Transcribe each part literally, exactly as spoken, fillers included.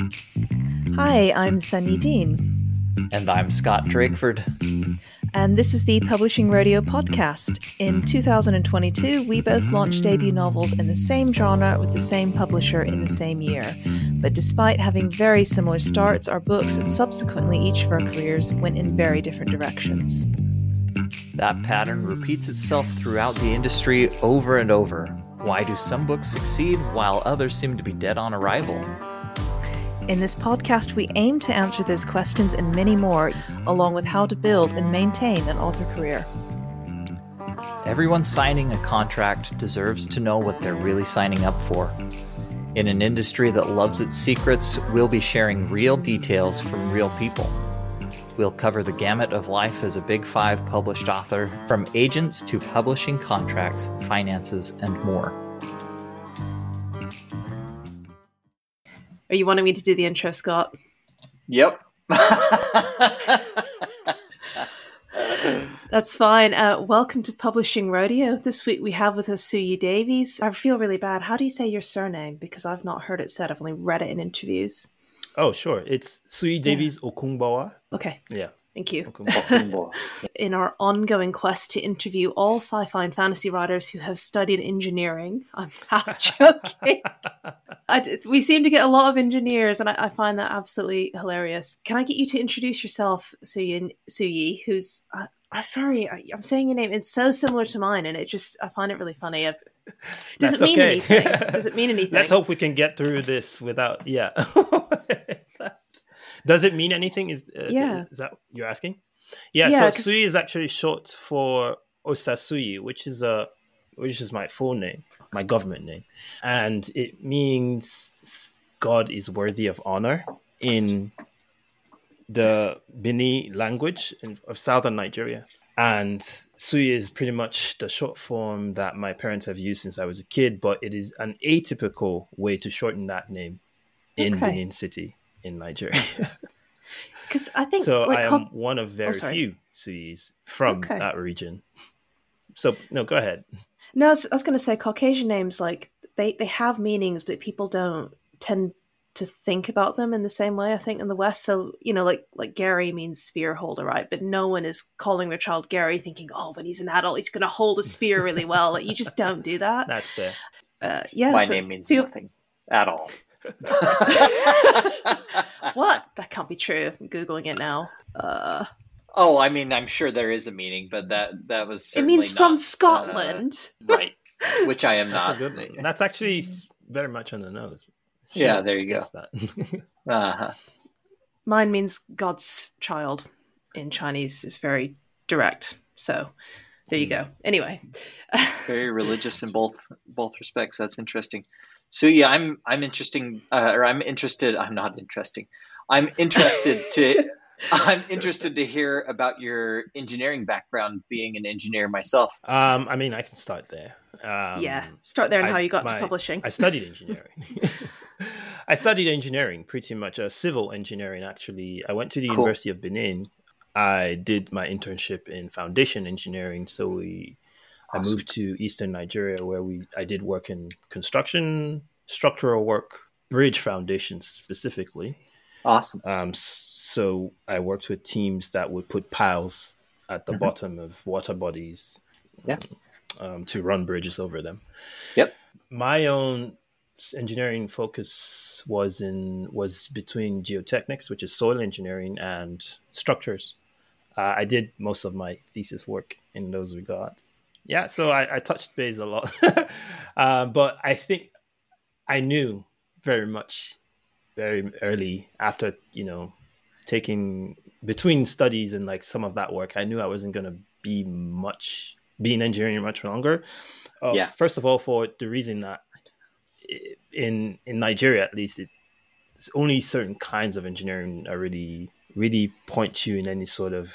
Hi, I'm Sunny Dean. And I'm Scott Drakeford. And this is the Publishing Rodeo podcast. In two thousand twenty-two, we both launched debut novels in the same genre with the same publisher in the same year. But despite having very similar starts, our books and subsequently each of our careers went in very different directions. That pattern repeats itself throughout the industry over and over. Why do some books succeed while others seem to be dead on arrival? In this podcast, we aim to answer these questions and many more, along with how to build and maintain an author career. Everyone signing a contract deserves to know what they're really signing up for. In an industry that loves its secrets, we'll be sharing real details from real people. We'll cover the gamut of life as a Big Five published author, from agents to publishing contracts, finances, and more. Are you wanting me to do the intro, Scott? Yep. That's fine. Uh, welcome to Publishing Rodeo. This week we have with us Suyi Davies. I feel really bad. How do you say your surname? Because I've not heard it said. I've only read it in interviews. Oh, sure. It's Suyi Davies yeah. Okungbawa. Okay. Yeah. Thank you. Okungbawa. In our ongoing quest to interview all sci-fi and fantasy writers who have studied engineering, I'm half joking. I, we seem to get a lot of engineers, and I, I find that absolutely hilarious. Can I get you to introduce yourself, Suyi, Suyi who's... Uh, I'm sorry, I, I'm saying your name. It's so similar to mine, and it just... I find it really funny. I've, does That's it mean okay. anything? Does it mean anything? Let's hope we can get through this without... Yeah. Does it mean anything? Is uh, yeah. Is that you're asking? Yeah. yeah so Suyi is actually short for Osasuyi, which is a which is my full name, my government name, and it means God is worthy of honor in the Bini language in, of southern Nigeria. And Suyi is pretty much the short form that my parents have used since I was a kid, but it is an atypical way to shorten that name in okay. Benin City in Nigeria. Because I think so. Like, I am co- one of very oh, few Suyis from okay. that region. So no, go ahead. No, I was, I was going to say Caucasian names, like they, they have meanings, but people don't tend to think about them in the same way. I think in the West, so you know, like like Gary means spear holder, right? But no one is calling their child Gary, thinking, oh, when he's an adult, he's going to hold a spear really well. Like you just don't do that. That's fair. Uh, yeah, my so name means feel- nothing at all. What? That can't be true. I'm Googling it now. Uh, oh, I mean, I'm sure there is a meaning, but that that was it certainly means not, from Scotland, uh, right? Which I am That's, not. a good one. That's actually very much on the nose. Should yeah, there you go. That. uh-huh. Mine means God's child in Chinese. Is very direct. So there you go. Anyway, very religious in both both respects. That's interesting. So yeah, I'm I'm interesting, uh, or I'm interested. I'm not interesting. I'm interested to. I'm interested to hear about your engineering background, being an engineer myself. Um, I mean, I can start there. Um, yeah, start there and I, how you got my, to publishing. I studied engineering. I studied engineering, pretty much uh, civil engineering. Actually, I went to the Cool. University of Benin. I did my internship in foundation engineering. So we, awesome. I moved to Eastern Nigeria, where we I did work in construction, structural work, bridge foundations specifically. Awesome. Um, so I worked with teams that would put piles at the mm-hmm. bottom of water bodies, yeah. um, to run bridges over them. Yep. My own engineering focus was in was between geotechnics, which is soil engineering, and structures. Uh, I did most of my thesis work in those regards. Yeah, so I, I touched base a lot, uh, but I think I knew very much. Very early after, you know, taking between studies and like some of that work, I knew I wasn't going to be much, be in engineering much longer. Uh, yeah. First of all, for the reason that in in Nigeria, at least, it, it's only certain kinds of engineering are really, really point you in any sort of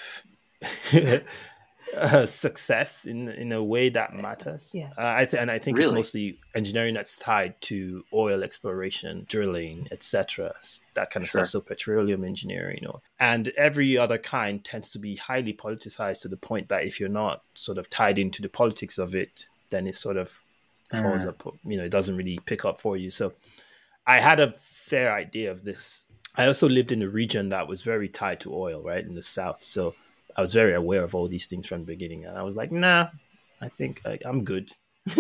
uh, success in in a way that matters. Yeah. Uh, I th- and I think really? it's mostly engineering that's tied to oil exploration, drilling, et cetera. That kind of Sure. stuff. So petroleum engineering, you know, and every other kind tends to be highly politicized to the point that if you're not sort of tied into the politics of it, then it sort of falls Mm. up. You know, it doesn't really pick up for you. So I had a fair idea of this. I also lived in a region that was very tied to oil, right, in the south. So I was very aware of all these things from the beginning. And I was like, nah, I think I, I'm good.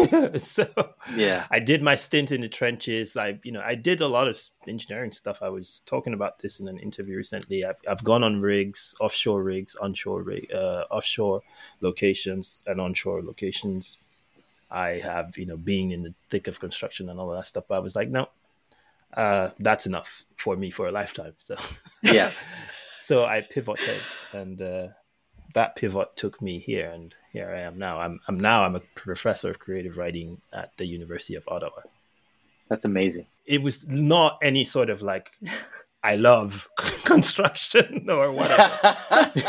So yeah, I did my stint in the trenches. I, you know, I did a lot of engineering stuff. I was talking about this in an interview recently. I've, I've gone on rigs, offshore rigs, onshore rig, uh, offshore locations and onshore locations. I have, you know, being in the thick of construction and all of that stuff. But I was like, no, uh, that's enough for me for a lifetime. So yeah. So I pivoted, and uh, that pivot took me here, and here I am now. I'm, I'm now I'm a professor of creative writing at the University of Ottawa. That's amazing. It was not any sort of like, I love construction or whatever.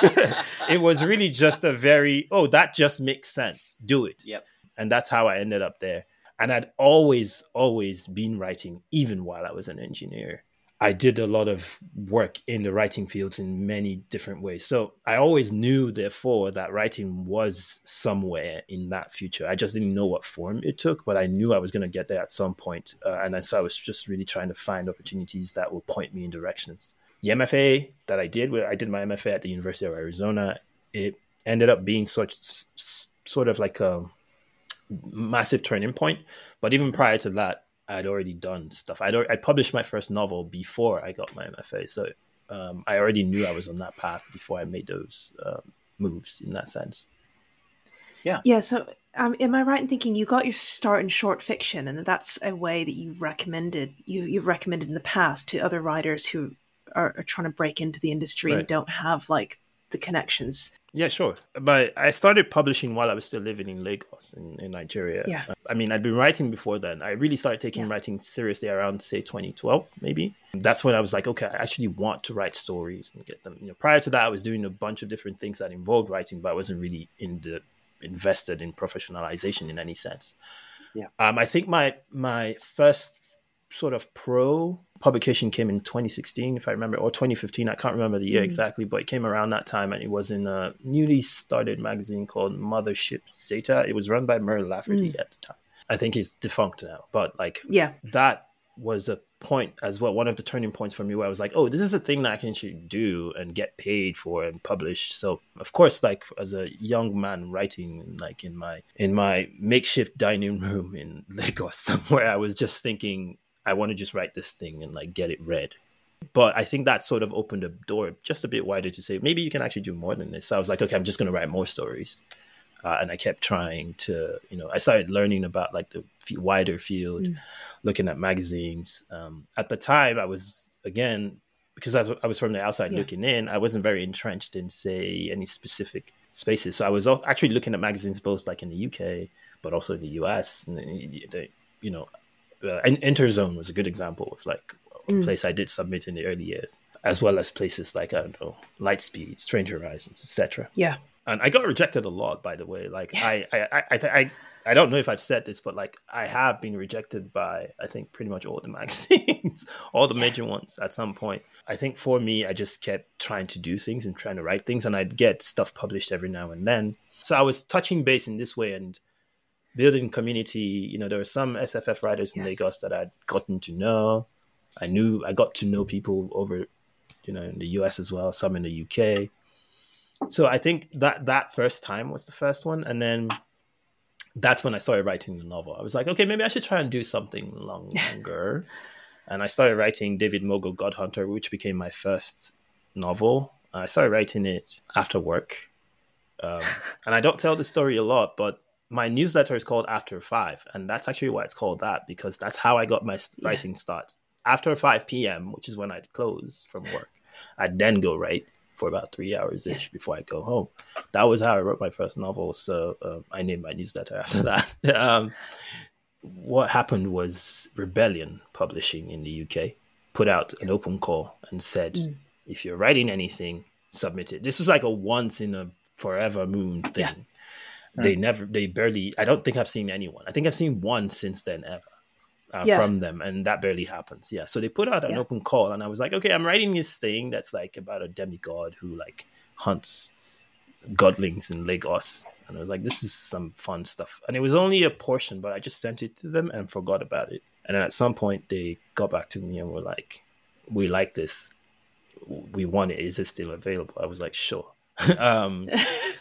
It was really just a very, oh, that just makes sense. Do it. Yep. And that's how I ended up there. And I'd always, always been writing, even while I was an engineer. I did a lot of work in the writing fields in many different ways. So I always knew, therefore, that writing was somewhere in that future. I just didn't know what form it took, but I knew I was going to get there at some point. Uh, and so I was just really trying to find opportunities that will point me in directions. The M F A that I did, where I did my M F A at the University of Arizona, it ended up being such sort of like a massive turning point. But even prior to that, I'd already done stuff. I'd I published my first novel before I got my M F A, so um, I already knew I was on that path before I made those um, moves in that sense. Yeah. Yeah. So, um, am I right in thinking you got your start in short fiction, and that's a way that you recommended you you've recommended in the past to other writers who are, are trying to break into the industry Right. and don't have like the connections? Yeah, sure. But I started publishing while I was still living in Lagos, in, in Nigeria. Yeah. I mean, I'd been writing before then. I really started taking Yeah. writing seriously around, say, twenty twelve, maybe. That's when I was like, okay, I actually want to write stories and get them. You know, prior to that, I was doing a bunch of different things that involved writing, but I wasn't really in the invested in professionalization in any sense. Yeah. Um, I think my my first sort of pro publication came in twenty sixteen, if I remember, or twenty fifteen. I can't remember the year Mm. exactly, but it came around that time, and it was in a newly started magazine called Mothership Zeta. It was run by Merle Lafferty Mm. at the time. I think he's defunct now, but like Yeah. that was a point as well, one of the turning points for me, where I was like, oh, this is a thing that I can actually do and get paid for and publish. So of course, like as a young man writing like in my in my makeshift dining room in Lagos somewhere, I was just thinking, I want to just write this thing and like get it read. But I think that sort of opened the door just a bit wider to say, maybe you can actually do more than this. So I was like, okay, I'm just going to write more stories. Uh, and I kept trying to, you know, I started learning about like the f- wider field, Mm. looking at magazines. Um, at the time, I was, again, because I was, I was from the outside Yeah. looking in, I wasn't very entrenched in, say, any specific spaces. So I was al- actually looking at magazines both like in the U K, but also in the U S. And, the, the, you know, uh, Interzone was a good example of like a Mm. place I did submit in the early years, as well as places like, I don't know, Lightspeed, Strange Horizons, et cetera. Yeah. And I got rejected a lot, by the way. Like I, I, I, I, I, I don't know if I've said this, but like I have been rejected by, I think, pretty much all the magazines, all the major ones at some point. I think for me, I just kept trying to do things and trying to write things, and I'd get stuff published every now and then. So I was touching base in this way and building community. You know, there were some S F F writers in Yes. Lagos that I'd gotten to know. I knew I got to know people over, you know, in the U S as well, some in the U K. So I think that that first time was the first one. And then that's when I started writing the novel. I was like, okay, maybe I should try and do something longer. And I started writing David Mogul God Hunter, which became my first novel. I started writing it after work. Um, and I don't tell the story a lot, but my newsletter is called After Five. And that's actually why it's called that, because that's how I got my s- Yeah. writing start. After five p.m., which is when I'd close from work, I'd then go write for about three hours ish before I go home. That was how I wrote my first novel. So um, I named my newsletter after that. um, what happened was Rebellion Publishing in the U K put out an open call and said, Mm. if you're writing anything, submit it. This was like a once in a forever moon thing. Yeah. They never, they barely, I don't think I've seen anyone. I think I've seen one since then ever. Uh, Yeah. from them, and that barely happens. Yeah, so they put out an Yeah. open call, and I was like, okay, I'm writing this thing that's like about a demigod who like hunts godlings in Lagos, and I was like, this is some fun stuff. And it was only a portion, but I just sent it to them and forgot about it. And then at some point they got back to me and were like, we like this. We want it. Is it still available? I was like, sure. um,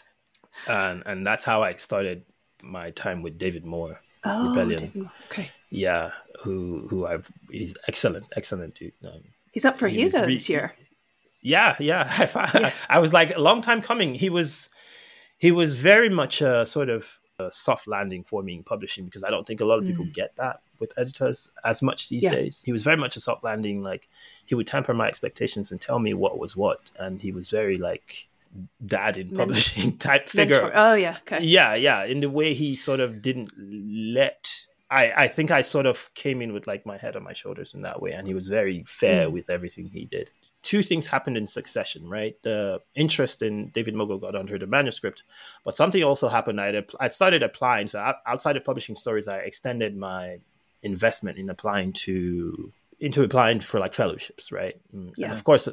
and and that's how I started my time with David Moore. Oh, Rebellion. David Moore. Okay. Yeah, who who I've he's excellent, excellent dude. Um, he's up for he was Hugo re- this year. Yeah, yeah. I, Yeah. I was like a long time coming. He was he was very much a sort of a soft landing for me in publishing, because I don't think a lot of people Mm. get that with editors as much these Yeah. days. He was very much a soft landing. Like, he would temper my expectations and tell me what was what, and he was very like dad in Men- publishing type figure. Mentor. Oh, yeah. Okay. Yeah, yeah. In the way he sort of didn't let. I, I think I sort of came in with like my head on my shoulders in that way, and he was very fair Mm. with everything he did. Two things happened in succession, right? The interest in David Mogul got under the manuscript, but something also happened. I I started applying. So out- outside of publishing stories, I extended my investment in applying to into applying for like fellowships, right? Mm, Yeah. And of course,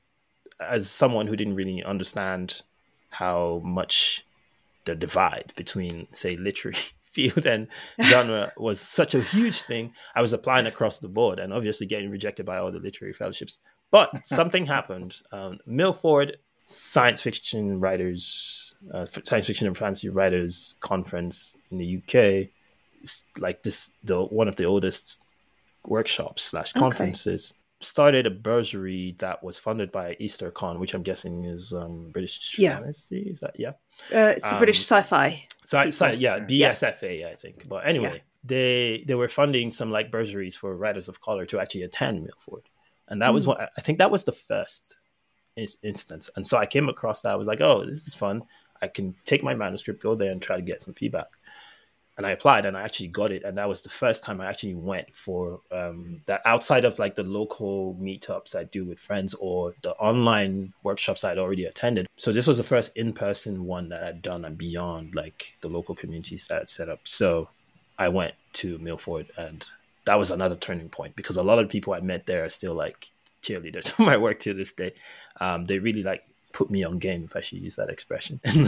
as someone who didn't really understand how much the divide between, say, literary field and genre was such a huge thing, I was applying across the board and obviously getting rejected by all the literary fellowships. But something happened. Um, Milford Science Fiction Writers, uh, Science Fiction and Fantasy Writers Conference in the U K, is like this, the one of the oldest workshops slash Okay. conferences, started a bursary that was funded by EasterCon, which I'm guessing is um, British Yeah. Fantasy. Is that yeah? Uh, it's the Um, British Sci-Fi. So, so people. yeah, B S F A, I think. But anyway, Yeah. they they were funding some like bursaries for writers of color to actually attend Milford, and that was Mm. what I think that was the first in- instance. And so I came across that. I was like, oh, this is fun. I can take my manuscript, go there, and try to get some feedback. And I applied, and I actually got it. And that was the first time I actually went for um, that, outside of like the local meetups I do with friends or the online workshops I'd already attended. So this was the first in-person one that I'd done, and beyond like the local communities that I'd set up. So I went to Milford, and that was another turning point, because a lot of people I met there are still like cheerleaders for my work to this day. Um, they really like put me on game, if I should use that expression, and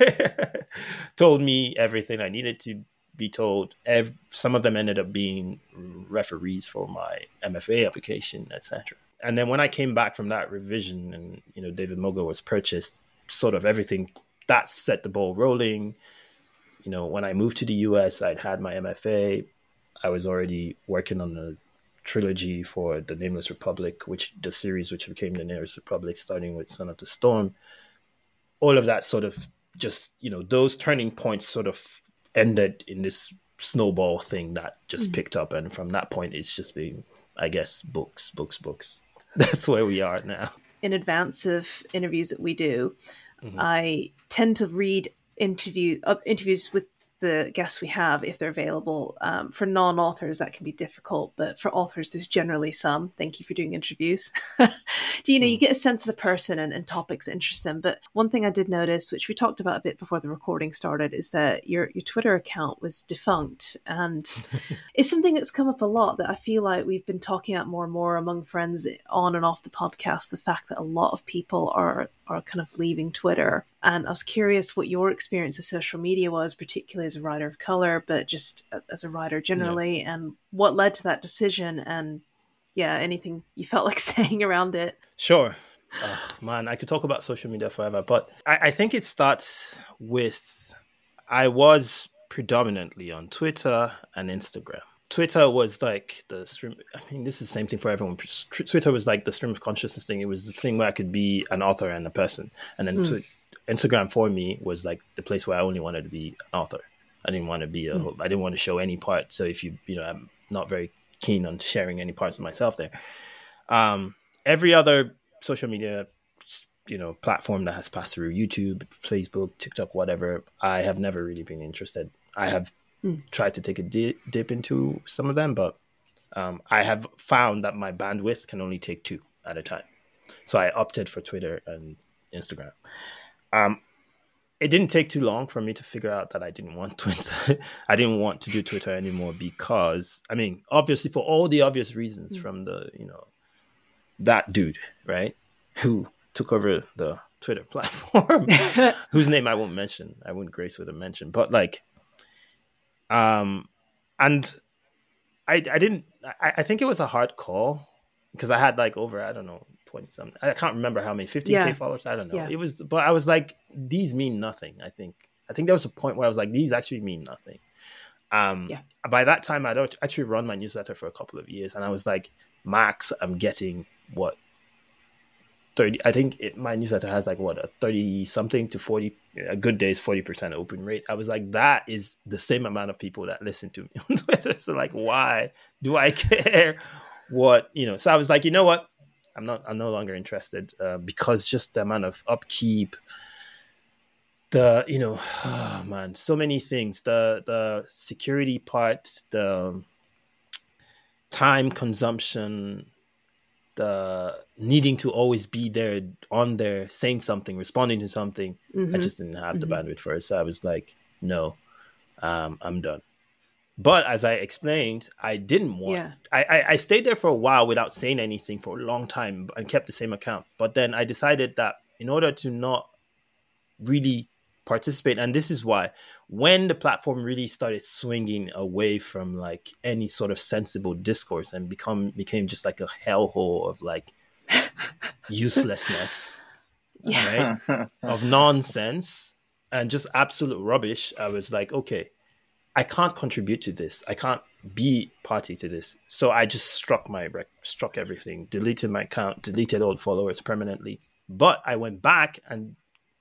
told me everything I needed to be told. Ev- some of them ended up being referees for my M F A application, et cetera. And then when I came back from that revision, and you know, David Mogul was purchased, sort of everything that set the ball rolling. You know, when I moved to the U S, I'd had my M F A. I was already working on the trilogy for the Nameless Republic, which the series which became the Nameless Republic, starting with Son of the Storm. All of that sort of just, you know, those turning points sort of ended in this snowball thing that just Mm. picked up. And from that point, it's just been, I guess, books, books, books. That's where we are now. In advance of interviews that we do, Mhm. I tend to read interview uh, interviews with the guests we have if they're available. Um, for non-authors, that can be difficult, but for authors, there's generally some. Thank you for doing interviews. Do you know, you get a sense of the person and, and topics that interest them. But one thing I did notice, which we talked about a bit before the recording started, is that your your Twitter account was defunct, and it's something that's come up a lot that I feel like we've been talking about more and more among friends on and off the podcast. The fact that a lot of people are are kind of leaving Twitter. And I was curious what your experience of social media was, particularly as a writer of color, but just as a writer generally, yeah. and what led to that decision, and yeah, anything you felt like saying around it. Sure. Oh, man, I could talk about social media forever, but I, I think it starts with, I was predominantly on Twitter and Instagram. Twitter was like the stream. I mean, this is the same thing for everyone. Twitter was like the stream of consciousness thing. It was the thing where I could be an author and a person. And then mm. Instagram for me was like the place where I only wanted to be an author. I didn't want to be a, mm. I didn't want to show any part. So if you, you know, I'm not very keen on sharing any parts of myself there. Um, every other social media, you know, platform that has passed through, YouTube, Facebook, TikTok, whatever, I have never really been interested. I have Mm. tried to take a di- dip into some of them, but um, I have found that my bandwidth can only take two at a time. So I opted for Twitter and Instagram. Um, it didn't take too long for me to figure out that I didn't want Twitter. I didn't want to do Twitter anymore because, I mean, obviously for all the obvious reasons mm. from the, you know, that dude, right, who took over the Twitter platform, whose name I won't mention. I wouldn't grace with a mention, but like, Um, and I, I didn't, I, I think it was a hard call because I had like over, I don't know, twenty something. I can't remember how many, fifteen K Yeah. followers. I don't know. Yeah. It was, but I was like, these mean nothing. I think, I think there was a point where I was like, these actually mean nothing. Um, Yeah. By that time, I'd actually run my newsletter for a couple of years, and I was like, max, I'm getting what thirty. I think it, my newsletter has like what a thirty something to forty. A good day is forty percent open rate. I was like, that is the same amount of people that listen to me on Twitter. So like, why do I care? What you know? So I was like, you know what? I'm not. I'm no longer interested uh, because just the amount of upkeep. The you know, oh man, so many things. The the security part, the time consumption, the needing to always be there on there, saying something, responding to something. Mm-hmm. I just didn't have the Mm-hmm. bandwidth for it. So I was like, no, um, I'm done. But as I explained, I didn't want. Yeah. I, I I stayed there for a while without saying anything for a long time and kept the same account. But then I decided that in order to not really participate, and this is why, when the platform really started swinging away from like any sort of sensible discourse and become became just like a hellhole of like uselessness, Yeah. right, of nonsense and just absolute rubbish, I was like, okay, I can't contribute to this. I can't be party to this. So I just struck my rec- struck everything, deleted my account, deleted all the followers permanently. But I went back and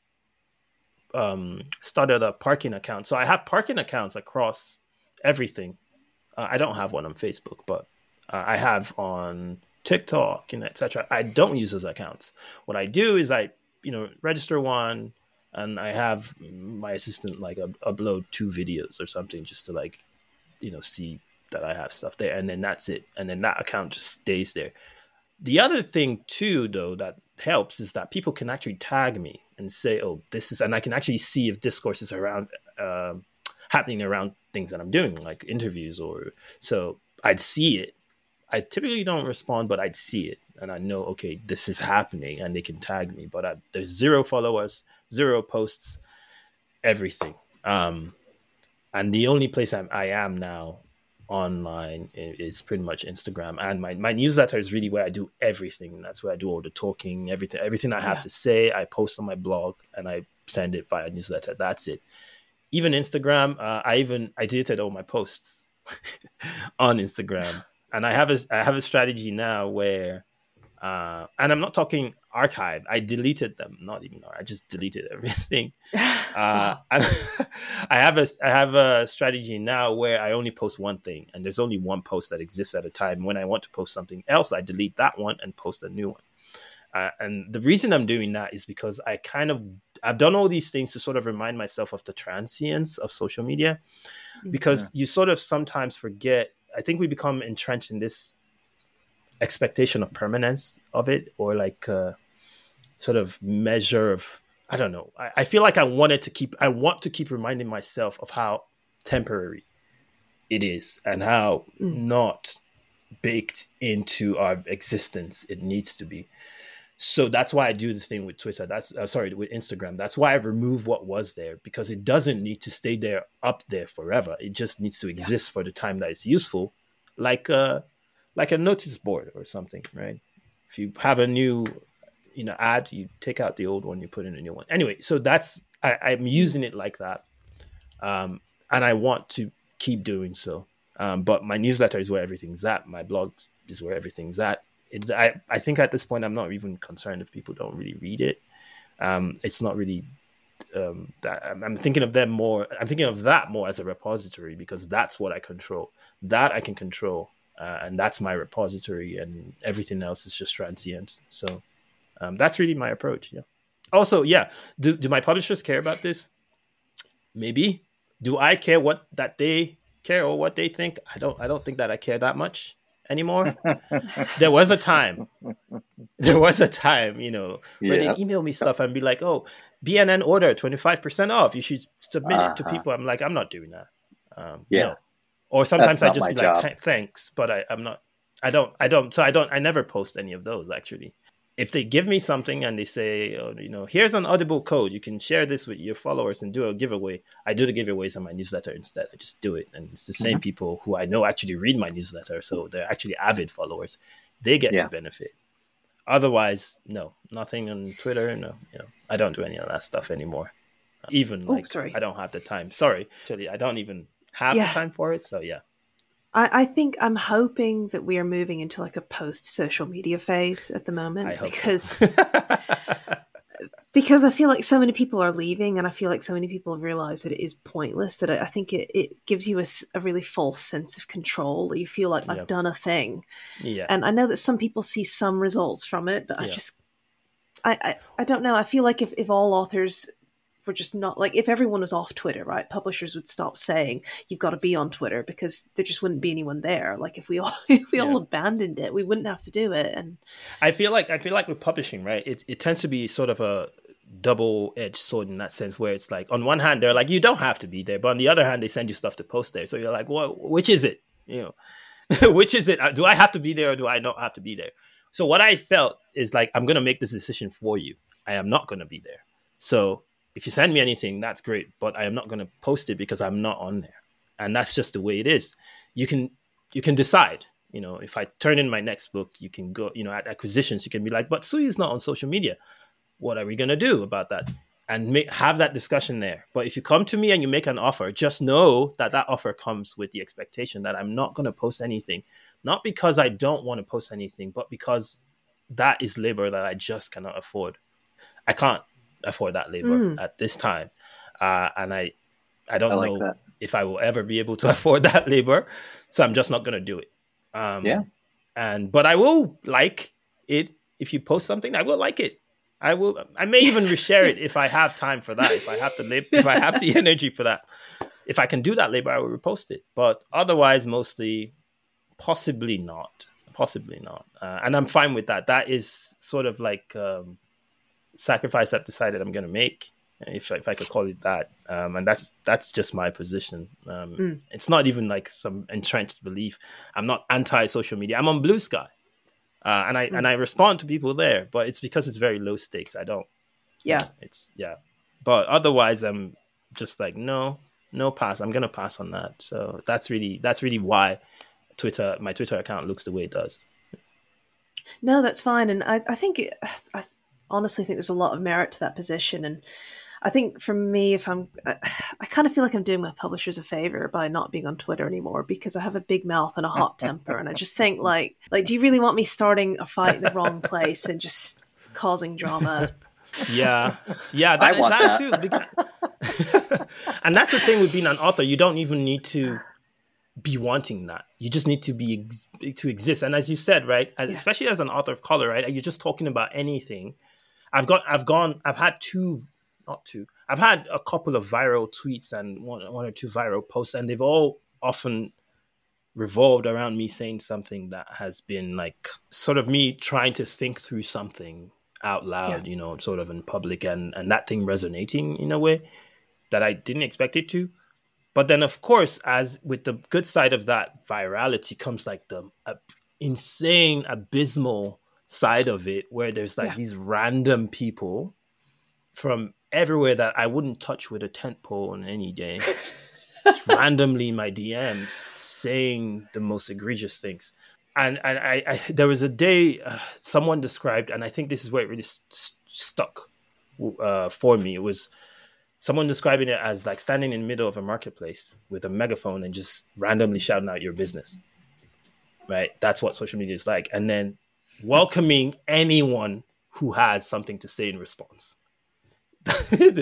um, started a parking account. So I have parking accounts across everything. Uh, I don't have one on Facebook, but uh, I have on TikTok and et cetera. I don't use those accounts. What I do is I, you know, register one, and I have my assistant like up- upload two videos or something just to like, you know, see that I have stuff there, and then that's it. And then that account just stays there. The other thing too, though, that helps is that people can actually tag me and say, "Oh, this is," and I can actually see if discourse is around uh, happening around things that I'm doing, like interviews, or so I'd see it. I typically don't respond, but I'd see it, and I know, okay, this is happening, and they can tag me. But I, there's zero followers, zero posts, everything. Um, and the only place I'm, I am now online is pretty much Instagram, and my, my newsletter is really where I do everything. That's where I do all the talking, everything, everything I have Yeah. to say, I post on my blog and I send it via newsletter. That's it. Even Instagram, uh, I even I deleted all my posts on Instagram, and I have a I have a strategy now where, uh, and I'm not talking archive. I deleted them, not even I just deleted everything. Uh, and I have a I have a strategy now where I only post one thing, and there's only one post that exists at a time. When I want to post something else, I delete that one and post a new one. Uh, and the reason I'm doing that is because I kind of I've done all these things to sort of remind myself of the transience of social media, because you sort of sometimes forget. I think we become entrenched in this expectation of permanence of it, or like a sort of measure of, I don't know. I, I feel like I wanted to keep, I want to keep reminding myself of how temporary it is and how Mm. not baked into our existence it needs to be. So that's why I do this thing with Twitter. That's uh, sorry, with Instagram. That's why I remove what was there, because it doesn't need to stay there up there forever. It just needs to exist for the time that it's useful, like a like a notice board or something, right? If you have a new, you know, ad, you take out the old one, you put in a new one. Anyway, so that's I, I'm using it like that, um, and I want to keep doing so. Um, but my newsletter is where everything's at. My blog is where everything's at. It, I, I think at this point, I'm not even concerned if people don't really read it. Um, it's not really um, that I'm, I'm thinking of them more. I'm thinking of that more as a repository, because that's what I control. That I can control, uh, and that's my repository, and everything else is just transient. So um, that's really my approach. Yeah. Also, yeah. Do do my publishers care about this? Maybe. Do I care what that they care or what they think? I don't. I don't think that I care that much anymore. There was a time. There was a time, you know, where Yeah. they email me stuff and be like, "Oh, B N N order twenty-five percent off. You should submit it to Uh-huh. people." I'm like, I'm not doing that. Um, Yeah. no. Or sometimes That's I not just my be like, job. "Th- "Thanks," but I, I'm not. I don't. I don't. So I don't. I never post any of those actually. if they give me something and they say, oh, you know, here's an Audible code, you can share this with your followers and do a giveaway. I do the giveaways on my newsletter instead. I just do it. And it's the same mm-hmm. people who I know actually read my newsletter. So they're actually avid followers. They get yeah. to benefit. Otherwise, no, nothing on Twitter. No, you know, I don't do any of that stuff anymore. Even oh, like, sorry. I don't have the time. Sorry. Actually, I don't even have yeah. the time for it. So yeah. I, I think I'm hoping that we are moving into like a post-social media phase at the moment I hope because so. because I feel like so many people are leaving, and I feel like so many people have realized that it is pointless, that I think it, it gives you a, a really false sense of control. You feel like, I've yep. done a thing. Yeah. And I know that some people see some results from it, but I yeah. just, I, I, I don't know. I feel like if, if all authors were just not, like, if everyone was off Twitter, right, publishers would stop saying you've got to be on Twitter, because there just wouldn't be anyone there. Like, if we all if we yeah. all abandoned it, we wouldn't have to do it. And I feel like I feel like with publishing, right, it it tends to be sort of a double-edged sword in that sense, where it's like, on one hand they're like, you don't have to be there, but on the other hand they send you stuff to post there. So you're like, well, which is it? You know, which is it? Do I have to be there or do I not have to be there? So what I felt is like, I'm going to make this decision for you. I am not going to be there. So if you send me anything, that's great, but I am not going to post it because I'm not on there. And that's just the way it is. You can you can decide, you know, if I turn in my next book, you can go, you know, at acquisitions, you can be like, but Sui is not on social media. What are we going to do about that? And make, have that discussion there. But if you come to me and you make an offer, just know that that offer comes with the expectation that I'm not going to post anything, not because I don't want to post anything, but because that is labor that I just cannot afford. I can't afford that labor mm. at this time. Uh, and I I don't I like know that. if I will ever be able to afford that labor. So I'm just not going to do it. Um, yeah. And, but I will like it. If you post something, I will like it. I will, I may even reshare it if I have time for that. If I have the labor, if I have the energy for that, if I can do that labor, I will repost it. But otherwise, mostly, possibly not, possibly not. Uh, and I'm fine with that. That is sort of like, um, sacrifice I've decided I'm going to make, if if I could call it that, um, and that's that's just my position. Um, mm. It's not even like some entrenched belief. I'm not anti-social media. I'm on Blue Sky, uh, and I mm. and I respond to people there, but it's because it's very low stakes. I don't. Yeah. You know, it's yeah, but otherwise I'm just like no, no pass. I'm gonna pass on that. So that's really that's really why Twitter, my Twitter account looks the way it does. No, that's fine, and I I think it, I. honestly think there's a lot of merit to that position. And I think for me, if I'm, I, I kind of feel like I'm doing my publishers a favor by not being on Twitter anymore, because I have a big mouth and a hot temper. And I just think like, like, do you really want me starting a fight in the wrong place and just causing drama? Yeah. Yeah. That, I want that, that. too. Because, and that's the thing with being an author. You don't even need to be wanting that. You just need to be to exist. And as you said, right, yeah. especially as an author of color, right, you're just talking about anything. I've got, I've gone, I've had two, not two, I've had a couple of viral tweets and one, one or two viral posts, and they've all often revolved around me saying something that has been like sort of me trying to think through something out loud, yeah. you know, sort of in public, and, and that thing resonating in a way that I didn't expect it to. But then, of course, as with the good side of that virality comes like the uh, insane, abysmal side of it, where there's like yeah. these random people from everywhere that I wouldn't touch with a tent pole on any day, just randomly in my D Ms saying the most egregious things. And, and I, I, there was a day uh, someone described, and I think this is where it really st- stuck uh, for me. It was someone describing it as like standing in the middle of a marketplace with a megaphone and just randomly shouting out your business. Right? That's what social media is like. And then welcoming anyone who has something to say in response. So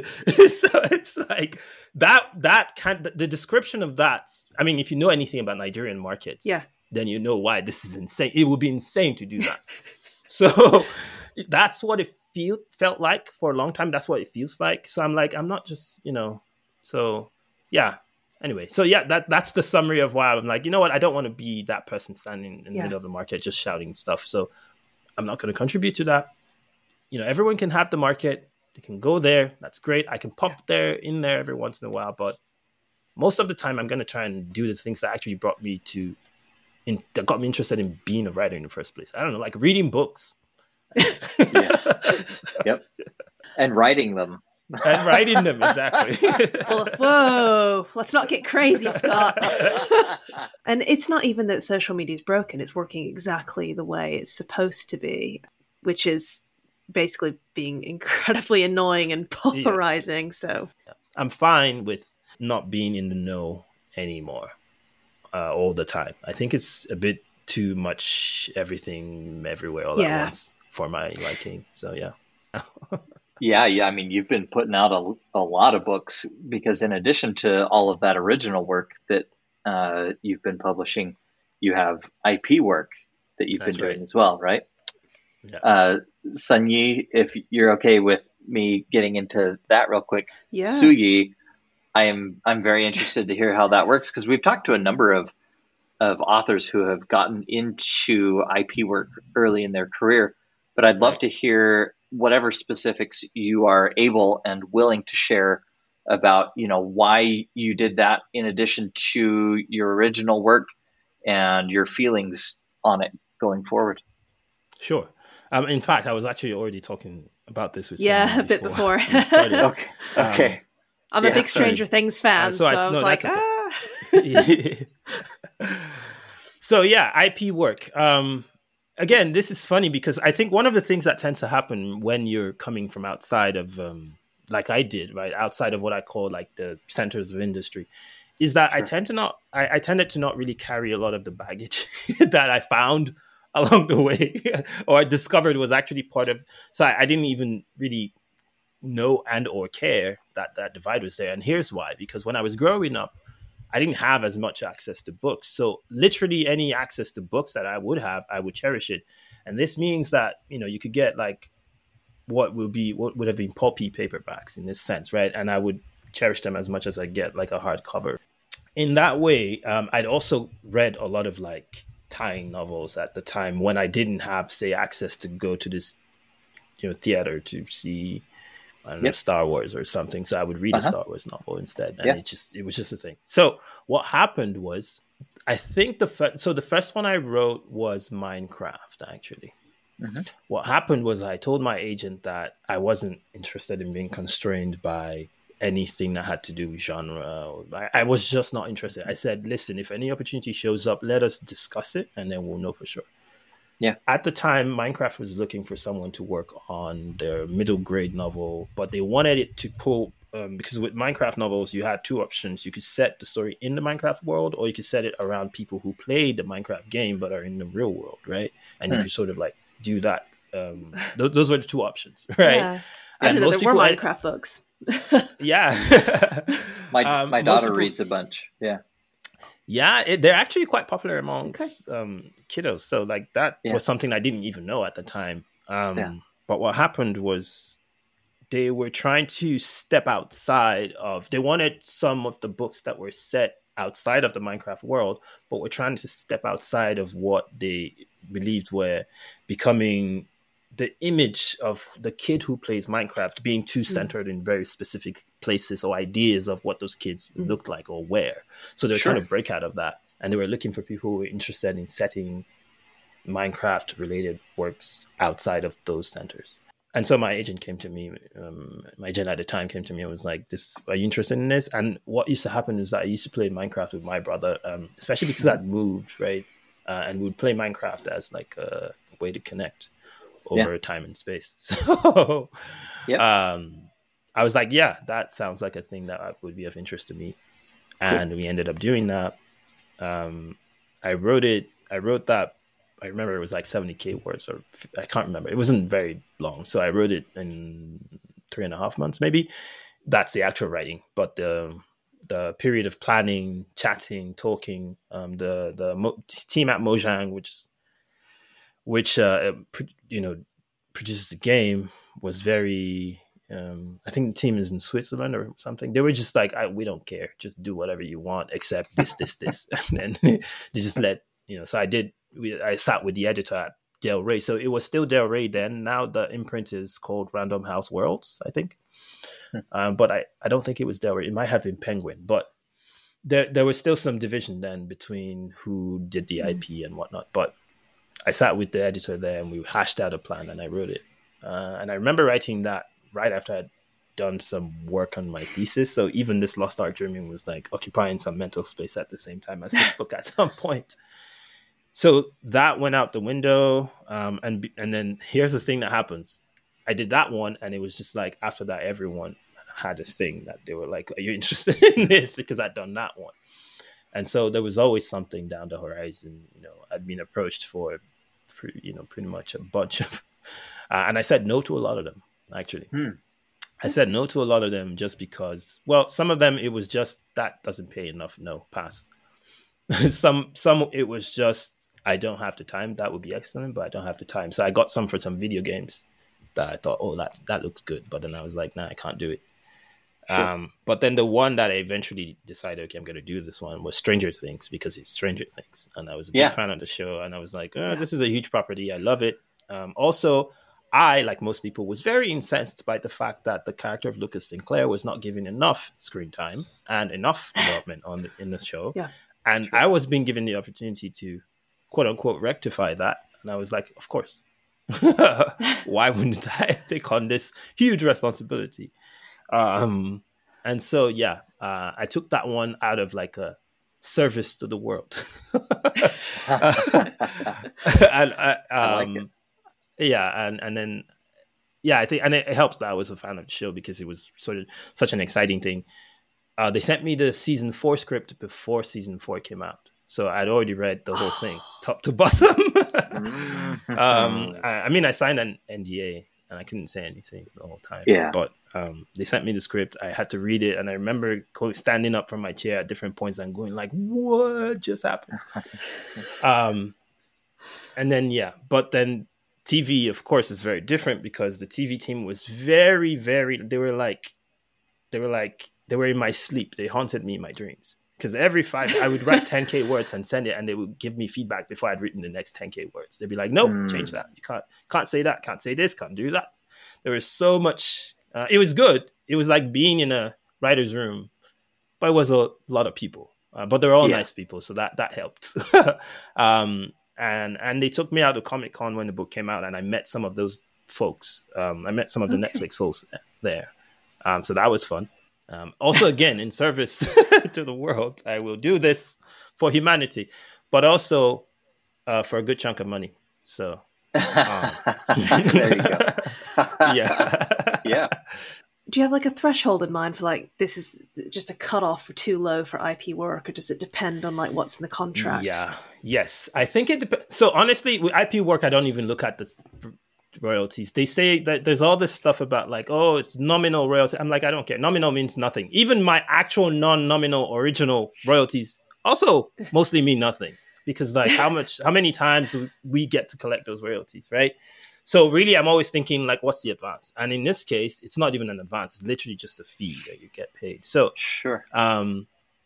it's like that, that can, the description of that, I mean, if you know anything about Nigerian markets, yeah. then you know why this is insane. It would be insane to do that. So that's what it feel, felt like for a long time. That's what it feels like. So I'm like, I'm not just, you know, so yeah. Anyway, so yeah, that that's the summary of why I'm like, you know what? I don't want to be that person standing in the yeah. middle of the market just shouting stuff. So I'm not going to contribute to that. You know, everyone can have the market. They can go there. That's great. I can pop there in there every once in a while. But most of the time, I'm going to try and do the things that actually brought me to, in, that got me interested in being a writer in the first place. I don't know, like reading books. Yeah. Yep. And writing them. And writing them, exactly. Well, whoa, let's not get crazy, Scott. And it's not even that social media is broken. It's working exactly the way it's supposed to be, which is basically being incredibly annoying and polarizing. Yeah. So I'm fine with not being in the know anymore uh, all the time. I think it's a bit too much everything everywhere all yeah. at once for my liking. So yeah. Yeah, yeah. I mean, you've been putting out a, a lot of books because in addition to all of that original work that uh, you've been publishing, you have I P work that you've That's been doing right. as well, right? Yeah. Uh, Sun Yi, if you're okay with me getting into that real quick, yeah. Su Yi, I am I'm very interested to hear how that works because we've talked to a number of of authors who have gotten into I P work early in their career, but I'd love right. to hear whatever specifics you are able and willing to share about, you know, why you did that in addition to your original work and your feelings on it going forward. Sure. Um, in fact, I was actually already talking about this with yeah, a bit before. okay. Okay. Um, I'm yeah, a big Stranger sorry. Things fan, uh, so, so I, I was no, like, okay. ah. So yeah, I P work. Um, Again, this is funny because I think one of the things that tends to happen when you're coming from outside of, um, like I did, right, outside of what I call like the centers of industry, is that sure. I tend to not, I, I tended to not really carry a lot of the baggage that I found along the way or I discovered was actually part of. So I, I didn't even really know and or care that that divide was there. And here's why: because when I was growing up, I didn't have as much access to books. So literally any access to books that I would have, I would cherish it. And this means that, you know, you could get like what would be, what would have been pulpy paperbacks in this sense, right? And I would cherish them as much as I get like a hardcover. In that way, um, I'd also read a lot of like tying novels at the time when I didn't have, say, access to go to this, you know, theater to see I don't yep. know, Star Wars or something. So I would read uh-huh. a Star Wars novel instead. And yeah. it just, it was just a thing. So what happened was, I think the, fir- so the first one I wrote was Minecraft, actually. Mm-hmm. What happened was I told my agent that I wasn't interested in being constrained by anything that had to do with genre. I, I was just not interested. I said, listen, if any opportunity shows up, let us discuss it and then we'll know for sure. Yeah. At the time, Minecraft was looking for someone to work on their middle grade novel, but they wanted it to pull, um, because with Minecraft novels, you had two options. You could set the story in the Minecraft world, or you could set it around people who played the Minecraft game but are in the real world, right? And hmm. you could sort of like do that. Um, th- those were the two options, right? Yeah. I and didn't know most there were people, Minecraft I, books. yeah. my um, my daughter people, reads a bunch. Yeah. Yeah, it, they're actually quite popular amongst okay. um, kiddos. So like that yeah. was something I didn't even know at the time. Um, yeah. But what happened was they were trying to step outside of, they wanted some of the books that were set outside of the Minecraft world, but were trying to step outside of what they believed were becoming the image of the kid who plays Minecraft being too centered mm. in very specific places or ideas of what those kids mm. looked like or were. So they were sure. trying to break out of that. And they were looking for people who were interested in setting Minecraft related works outside of those centers. And so my agent came to me, um, my agent at the time came to me and was like, "This, are you interested in this?" And what used to happen is that I used to play Minecraft with my brother, um, especially because I'd moved, right? Uh, and we'd play Minecraft as like a way to connect over yeah. time and space. So yep. um, I was like, yeah, that sounds like a thing that would be of interest to me. And cool. we ended up doing that. Um, I wrote it, I wrote that, I remember it was like seventy K words, or I can't remember. It wasn't very long. So I wrote it in three and a half months, maybe. That's the actual writing. But the the period of planning, chatting, talking, um, the, the mo- team at Mojang, which is which uh, you know produces the game, was very um, I think the team is in Switzerland or something. They were just like, I, we don't care, just do whatever you want except this this this and then they just let you know so I did we, I sat with the editor at Del Rey, so it was still Del Rey then. Now the imprint is called Random House Worlds, I think. hmm. um, but I, I don't think it was Del Rey. It might have been Penguin, but there there was still some division then between who did the I P and whatnot. But I sat with the editor there and we hashed out a plan and I wrote it. Uh, and I remember writing that right after I'd done some work on my thesis. So even this Lost Ark Dreaming was like occupying some mental space at the same time as this book at some point. So that went out the window. Um, and and then here's the thing that happens. I did that one, and it was just like after that, everyone had a thing that they were like, "Are you interested in this?" Because I'd done that one, and so there was always something down the horizon. You know, I'd been approached for, pre, you know, pretty much a bunch of, uh, and I said no to a lot of them. Actually, hmm. I said no to a lot of them just because, well, some of them it was just that doesn't pay enough. No, pass. some some it was just I don't have the time. That would be excellent, but I don't have the time. So I got some for some video games that I thought, oh, that that looks good. But then I was like, nah, I can't do it. Sure. Um, but then the one that I eventually decided, okay, I'm going to do this one was Stranger Things because it's Stranger Things. And I was a big yeah. fan of the show. And I was like, oh, yeah. this is a huge property. I love it. Um, also, I, like most people, was very incensed by the fact that the character of Lucas Sinclair was not given enough screen time and enough development on the, in the show. Yeah. And sure. I was being given the opportunity to, quote unquote, rectify that. And I was like, of course. Why wouldn't I take on this huge responsibility? Um, and so, yeah, uh, I took that one out of like a service to the world. and uh, um, I like it. Yeah, and and then yeah, I think and it, it helps that I was a fan of the show because it was sort of such an exciting thing. Uh, they sent me the season four script before season four came out. So I'd already read the whole thing, top to bottom. um, I, I mean, I signed an N D A and I couldn't say anything the whole time. Yeah. But um, they sent me the script. I had to read it. And I remember going, standing up from my chair at different points and going like, what just happened? um, and then, yeah. But then T V, of course, is very different because the T V team was very, very, they were like, they were like, they were in my sleep. They haunted me in my dreams. Because every five, I would write ten K words and send it, and they would give me feedback before I'd written the next ten K words. They'd be like, "Nope, mm. change that. You can't, can't say that. Can't say this. Can't do that." There was so much. Uh, it was good. It was like being in a writer's room, but it was a lot of people. Uh, but they're all yeah. nice people, so that that helped. um, and and they took me out to Comic Con when the book came out, and I met some of those folks. Um, I met some of the okay. Netflix folks there, um, so that was fun. Um, also, again, in service to the world, I will do this for humanity, but also uh, for a good chunk of money. So, um. there you go. yeah, yeah. Do you have like a threshold in mind for like this is just a cutoff for too low for I P work, or does it depend on like what's in the contract? Yeah. Yes, I think it depends. So honestly, with I P work, I don't even look at the royalties. They say that there's all this stuff about like, oh, it's nominal royalty. I'm like, I don't care. Nominal means nothing. Even my actual non-nominal original royalties also mostly mean nothing because like how much, how many times do we get to collect those royalties, right? So really, I'm always thinking like, what's the advance? And in this case, it's not even an advance. It's literally just a fee that you get paid. So sure. Um,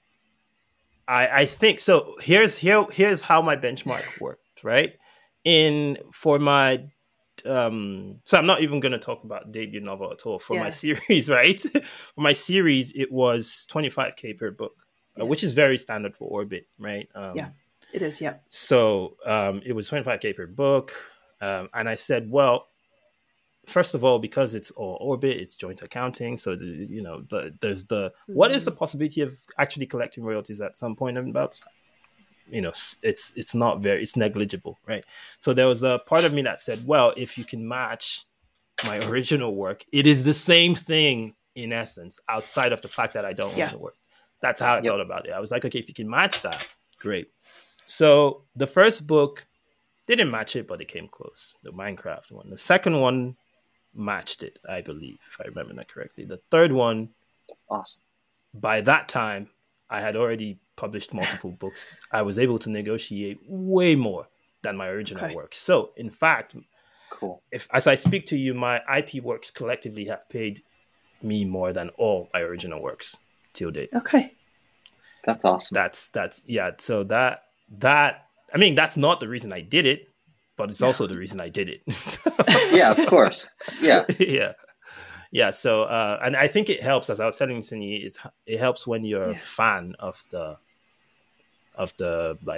I I think so. Here's here here's how my benchmark worked, right? In for my Um, so I'm not even going to talk about debut novel at all for yeah. my series, right? For my series, it was twenty-five K per book, yeah. uh, which is very standard for Orbit, right? Um, yeah, it is, yeah. So um, it was twenty-five K per book. Um, and I said, well, first of all, because it's all Orbit, it's joint accounting. So, the, you know, the, there's the, mm-hmm. what is the possibility of actually collecting royalties at some point about you know, it's it's not very, it's negligible, right? So there was a part of me that said, well, if you can match my original work, it is the same thing in essence, outside of the fact that I don't yeah. own the work. That's how I yep. thought about it. I was like, okay, if you can match that, great. So the first book didn't match it, but it came close, the Minecraft one. The second one matched it, I believe, if I remember that correctly. The third one, awesome. By that time, I had already published multiple books. I was able to negotiate way more than my original okay. work. So, in fact, cool. If as I speak to you, my I P works collectively have paid me more than all my original works till date. Okay, that's awesome. That's that's yeah. So that that I mean, that's not the reason I did it, but it's also the reason I did it. Yeah, of course. Yeah, yeah. Yeah, so uh, and I think it helps. As I was telling Sunyi, it's it helps when you're yeah. a fan of the of the like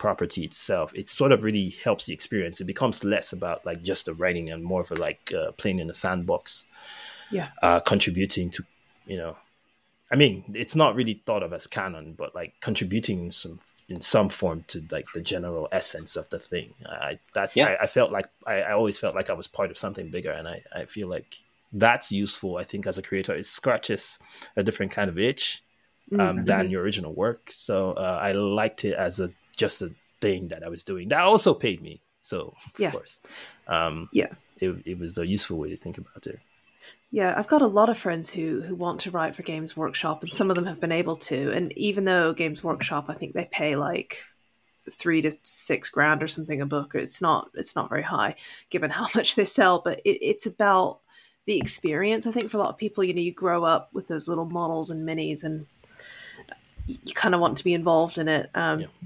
property itself, it sort of really helps the experience. It becomes less about like just the writing and more of a like uh, playing in a sandbox, Yeah. uh, contributing to, you know, I mean, it's not really thought of as canon, but like contributing in some in some form to like the general essence of the thing. I that's Yeah. I, I felt like I, I always felt like I was part of something bigger, and I, I feel like that's useful. I think as a creator, it scratches a different kind of itch um, Mm-hmm. than your original work. So uh, I liked it as a just a thing that I was doing. That also paid me. So of Yeah. course, um, Yeah. it it was a useful way to think about it. Yeah, I've got a lot of friends who who want to write for Games Workshop, and some of them have been able to. And even though Games Workshop, I think they pay like three to six grand or something a book, it's not it's not very high given how much they sell. But it, it's about the experience. I think for a lot of people, you know, you grow up with those little models and minis, and you, you kind of want to be involved in it. Um, Yeah.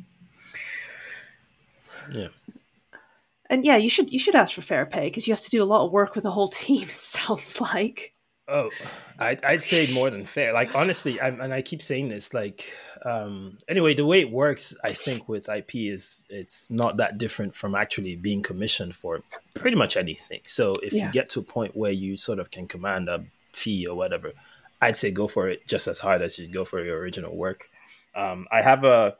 Yeah. And yeah, you should you should ask for fair pay because you have to do a lot of work with the whole team. It sounds like. Oh, I'd, I'd say more than fair. Like, honestly, I'm, and I keep saying this, like, um, anyway, the way it works, I think, with I P is it's not that different from actually being commissioned for pretty much anything. So if Yeah. you get to a point where you sort of can command a fee or whatever, I'd say go for it just as hard as you go for your original work. Um, I have a,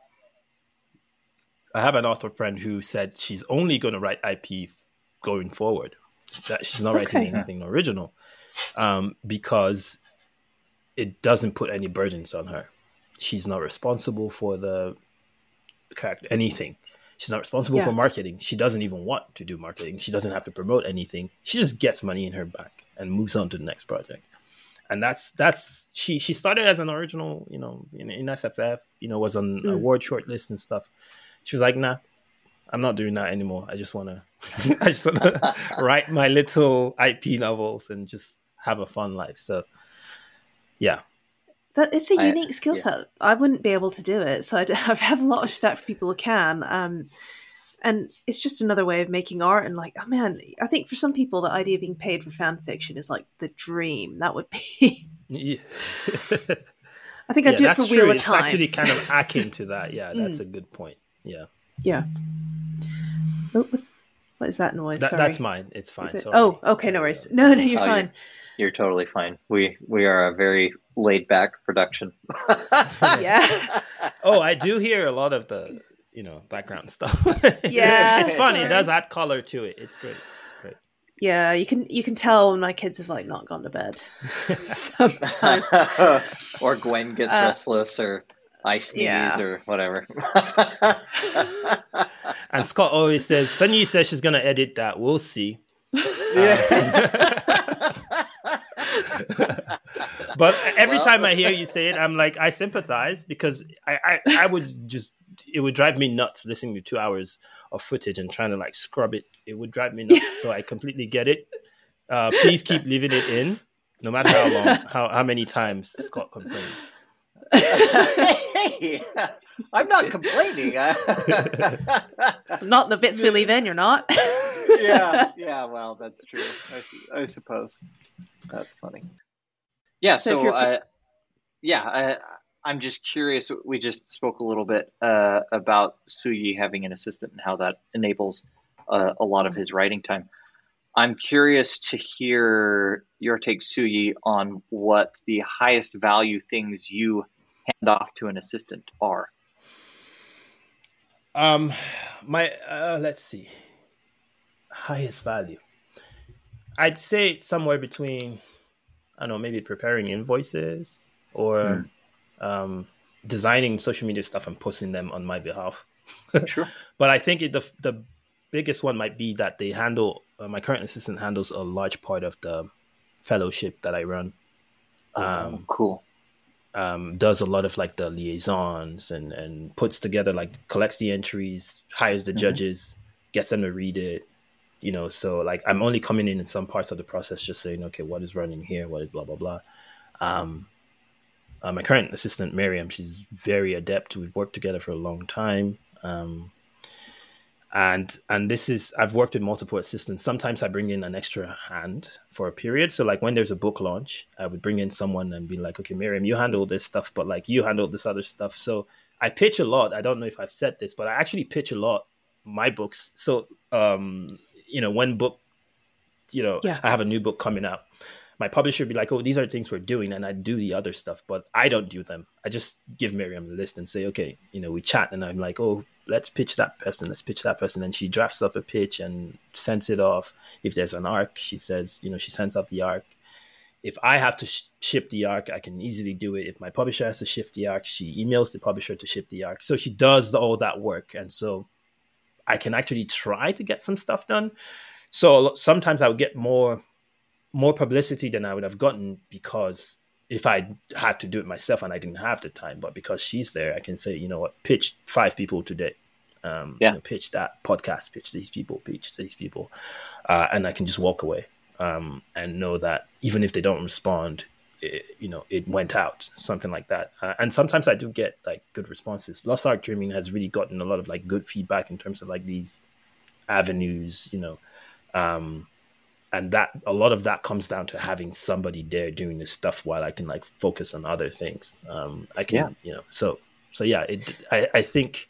I have an author friend who said she's only going to write I P going forward, that she's not writing Okay. anything original. Um, because it doesn't put any burdens on her. She's not responsible for the character, anything. She's not responsible Yeah. for marketing. She doesn't even want to do marketing. She doesn't have to promote anything. She just gets money in her bank and moves on to the next project. And that's that's she she started as an original, you know, in, in S F F, you know, was on Mm. award shortlist and stuff. She was like, nah, I'm not doing that anymore. I just wanna I just wanna write my little I P novels and just have a fun life. So yeah. That it's a I- unique skill yeah. set. I wouldn't be able to do it, so I d- I have a lot of respect for people who can. Um, and it's just another way of making art. And like, oh man, I think for some people, the idea of being paid for fan fiction is like the dream. That would be. Yeah. I think I'd do it for that's Wheel true. of It's Time. actually kind of akin to that. Yeah, that's Mm. a good point. Yeah. Yeah. Oh, what- what is that noise? That, Sorry. that's mine. It's fine. Is it- Sorry. Oh, okay, no worries. No, no, you're Oh, fine. You're totally fine. We we are a very laid back production. Yeah. Oh, I do hear a lot of the, you know, background stuff. Yeah, It's funny. It sorry. does add color to it. It's great. Great. Yeah, you can you can tell when my kids have like not gone to bed sometimes. Or Gwen gets Uh, restless, or I sneeze, yeah. or whatever. And Scott always says, Sunny says she's going to edit that. We'll see. But every Well- time I hear you say it, I'm like, I sympathize because I, I, I would just, it would drive me nuts listening to two hours of footage and trying to like scrub it. It would drive me nuts. So I completely get it. Uh, please keep leaving it in, no matter how long, how, how many times Scott complains. Hey, I'm not complaining. Not the bits we leave in, you're not. yeah, yeah. Well, that's true. I, su- I suppose that's funny. Yeah. So if So, you're- uh, yeah, I, I'm just curious. We just spoke a little bit uh, about Suyi having an assistant and how that enables uh, a lot of his writing time. I'm curious to hear your take, Suyi, on what the highest value things you hand off to an assistant are. Um, my, uh, let's see. Highest value. I'd say it's somewhere between, I don't know, maybe preparing invoices or um, designing social media stuff and posting them on my behalf. Sure. But I think it, the the biggest one might be that they handle, uh, my current assistant handles a large part of the fellowship that I run. Oh, Um, cool. um, does a lot of like the liaisons and, and puts together, like collects the entries, hires the Mhm. judges, gets them to read it, you know, so like I'm only coming in in some parts of the process, just saying, okay, what is running here? What is blah, blah, blah. Um, uh, my current assistant, Miriam, she's very adept. We've worked together for a long time. Um, and and this is, I've worked with multiple assistants. Sometimes I bring in an extra hand for a period. So like when there's a book launch, I would bring in someone and be like, okay, Miriam, you handle this stuff, but like you handle this other stuff. So I pitch a lot. I don't know if I've said this, but I actually pitch a lot my books. So, um, you know, one book, you know, Yeah. I have a new book coming out. My publisher would be like, oh, these are things we're doing. And I do the other stuff, but I don't do them. I just give Miriam the list and say, okay, you know, we chat and I'm like, oh, let's pitch that person. Let's pitch that person. And she drafts up a pitch and sends it off. If there's an arc, she says, you know, she sends up the arc. If I have to sh- ship the arc, I can easily do it. If my publisher has to ship the arc, she emails the publisher to ship the arc. So she does all that work. And so I can actually try to get some stuff done. So sometimes I would get more more publicity than I would have gotten because if I had to do it myself and I didn't have the time, but because she's there, I can say, you know what, pitch five people today. Um, Yeah. you know, pitch that podcast, pitch these people, pitch these people. Uh, and I can just walk away um, and know that even if they don't respond, it, you know, it went out, something like that. Uh, and sometimes I do get like good responses. Lost Ark Dreaming has really gotten a lot of like good feedback in terms of like these avenues, you know, um, and that a lot of that comes down to having somebody there doing this stuff while I can like focus on other things. Um, I can, Yeah. you know, so, so yeah, it, I, I think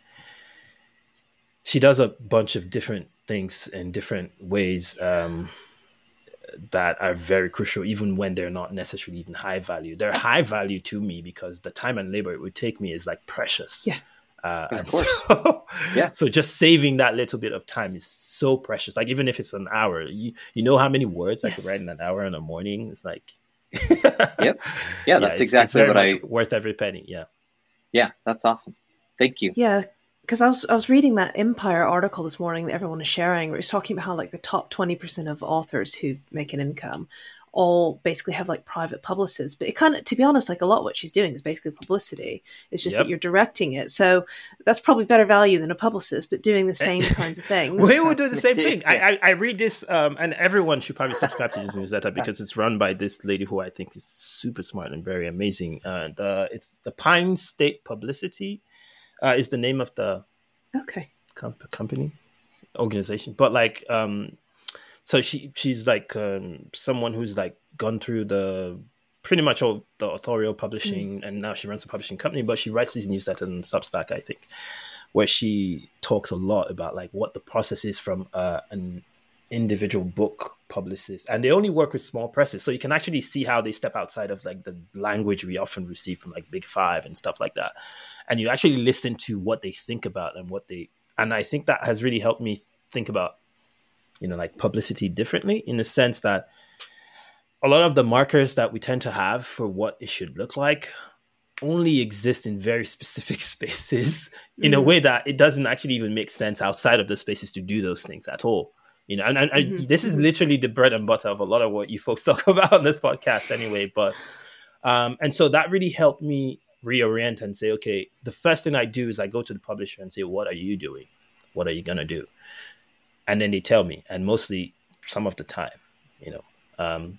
she does a bunch of different things in different ways, um, that are very crucial, even when they're not necessarily even high value. They're high value to me because the time and labor it would take me is like precious. Yeah. Uh, Of and course. So, Yeah. so just saving that little bit of time is so precious. Like even if it's an hour, you, you know how many words I could Yes. write in an hour in the morning? It's like, Yep. Yeah, that's it's- exactly it's very what I. much worth every penny. Yeah. Yeah, that's awesome. Thank you. Yeah, because I was I was reading that Empire article this morning that everyone is sharing, where it's talking about how like the top twenty percent of authors who make an income all basically have like private publicists. But it kind of, to be honest, like a lot of what she's doing is basically publicity. It's just Yep. that you're directing it, so that's probably better value than a publicist, but doing the same kinds of things. We will do the same thing. I, I, I read this, um, and everyone should probably subscribe to this newsletter because it's run by this lady who I think is super smart and very amazing. And uh, it's the Pine State Publicity uh, is the name of the Okay. comp- company organization. But like, um, so she she's like um, someone who's like gone through the pretty much all the authorial publishing, and now she runs a publishing company. But she writes these newsletters on Substack, I think, where she talks a lot about like what the process is from uh, an individual book publicist, and they only work with small presses, so you can actually see how they step outside of like the language we often receive from like Big Five and stuff like that, and you actually listen to what they think about and what they, and I think that has really helped me think about, you know, like publicity differently, in the sense that a lot of the markers that we tend to have for what it should look like only exist in very specific spaces in a way that it doesn't actually even make sense outside of the spaces to do those things at all. You know, and, and, and Mhm. this is literally the bread and butter of a lot of what you folks talk about on this podcast anyway. But, um, and so that really helped me reorient and say, okay, the first thing I do is I go to the publisher and say, what are you doing? What are you going to do? And then they tell me, and mostly some of the time, you know, um,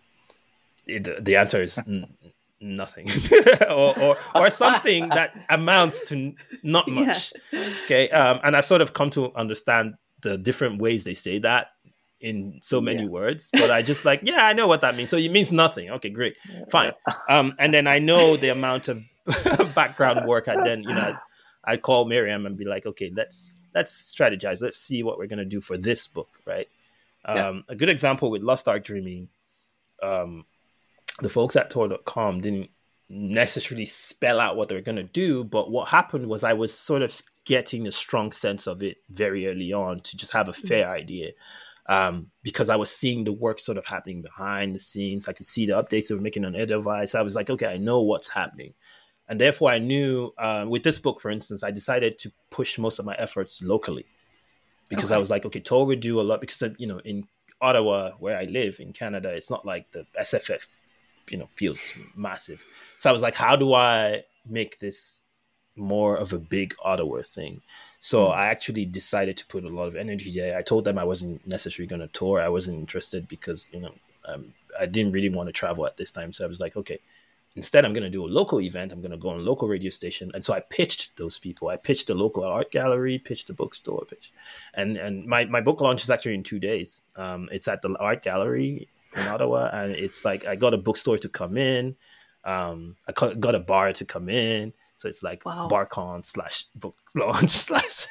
it, the answer is n- nothing or, or, or something that amounts to n- not much. Okay. Um, and I've sort of come to understand the different ways they say that in so many Yeah. words, but I just like, yeah, I know what that means. So it means nothing. Okay, great. Fine. Um, and then I know the amount of background work I then, you know, I'd, I'd call Miriam and be like, okay, let's, let's strategize. Let's see what we're going to do for this book. Right. Um, Yeah. a good example with Lost Ark Dreaming, um, the folks at Tor dot com didn't necessarily spell out what they were going to do, but what happened was I was sort of getting a strong sense of it very early on to just have a fair idea, um, because I was seeing the work sort of happening behind the scenes. I could see the updates they were making on Edelweiss. I was like, okay, I know what's happening. And therefore I knew, uh, with this book, for instance, I decided to push most of my efforts locally, because I Okay. was like, okay, Tor would do a lot, because, you know, in Ottawa, where I live in Canada, it's not like the S F F, you know, field's massive. So I was like, how do I make this more of a big Ottawa thing? So I actually decided to put a lot of energy there. I told them I wasn't necessarily going to tour. I wasn't interested because, you know, um, I didn't really want to travel at this time. So I was like, okay, instead I'm going to do a local event. I'm going to go on a local radio station. And so I pitched those people. I pitched the local art gallery, pitched the bookstore, pitched. And and my, my book launch is actually in two days. Um, it's at the art gallery in Ottawa. And it's like, I got a bookstore to come in. Um, I got a bar to come in. So it's like Wow. BarCon slash book launch slash.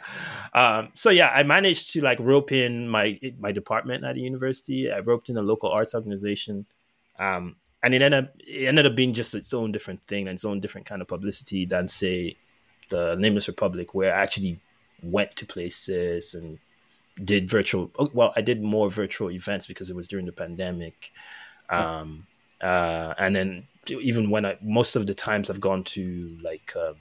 um, so yeah, I managed to like rope in my my department at the university. I roped in a local arts organization, um, and it ended up it ended up being just its own different thing and its own different kind of publicity than say the Nameless Republic, where I actually went to places and did virtual. Well, I did more virtual events because it was during the pandemic, um, uh, and then. Even when I, most of the times I've gone to like um,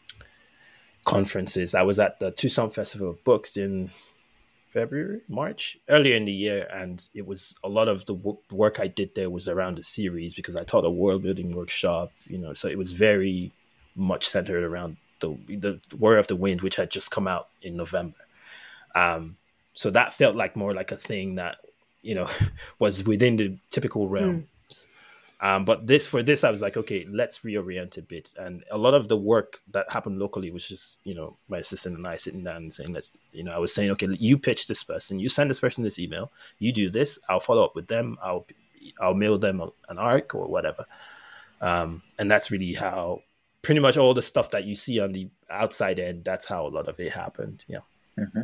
conferences, I was at the Tucson Festival of Books in February, March, earlier in the year. And it was a lot of the w- work I did there was around the series because I taught a world building workshop, you know, so it was very much centered around the, the Warrior of the Wind, which had just come out in November. Um, so that felt like more like a thing that, you know, was within the typical realm. Mm. Um, but this for this, I was like, okay, let's reorient a bit. And a lot of the work that happened locally was just, you know, my assistant and I sitting down and saying, let's, you know, I was saying, okay, you pitch this person, you send this person this email, you do this, I'll follow up with them, I'll I'll mail them a, an arc or whatever. Um, and that's really how pretty much all the stuff that you see on the outside end, that's how a lot of it happened. Yeah. Mm-hmm.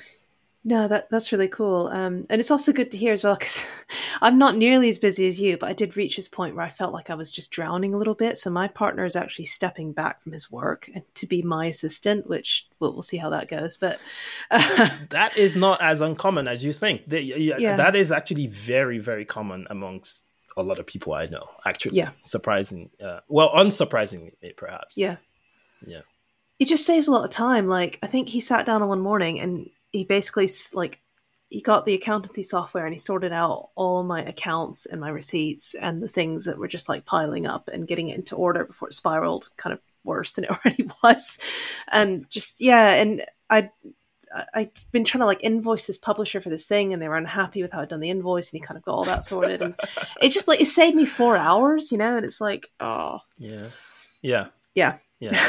No, that that's really cool. Um, and it's also good to hear as well, because I'm not nearly as busy as you, but I did reach this point where I felt like I was just drowning a little bit. So my partner is actually stepping back from his work and to be my assistant, which we'll, we'll see how that goes. But uh, that is not as uncommon as you think. The, yeah. That is actually very, very common amongst a lot of people I know, actually. Yeah. Surprising. Uh, well, unsurprisingly, perhaps. Yeah. Yeah. It just saves a lot of time. Like, I think he sat down on one morning and he basically, like, he got the accountancy software and he sorted out all my accounts and my receipts and the things that were just, like, piling up and getting it into order before it spiraled kind of worse than it already was. And just, yeah, and I... I'd been trying to like invoice this publisher for this thing and they were unhappy with how I'd done the invoice and he kind of got all that sorted. And it just like, it saved me four hours, you know? And it's like, oh. Yeah. Yeah. Yeah. Yeah.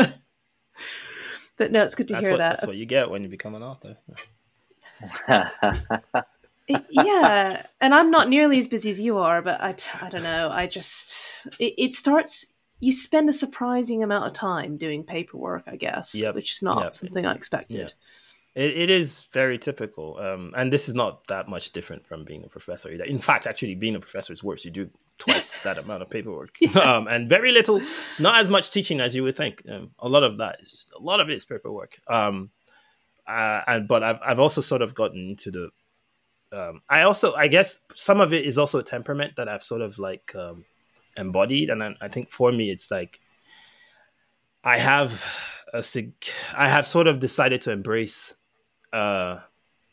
But no, it's good to that's hear what, that. That's what you get when you become an author. it, yeah. And I'm not nearly as busy as you are, but I, I don't know. I just, it, it starts... You spend a surprising amount of time doing paperwork, I guess, yep. which is not yep. something I expected. Yep. It, it is very typical. Um, and this is not that much different from being a professor either. In fact, actually, being a professor is worse. You do twice that amount of paperwork. Yeah. Um, and very little, not as much teaching as you would think. Um, a lot of that is just, a lot of it is paperwork. Um, uh, and But I've, I've also sort of gotten into the, um, I also, I guess some of it is also a temperament that I've sort of like, um, embodied, and I, I think for me it's like I have a sig- I have sort of decided to embrace a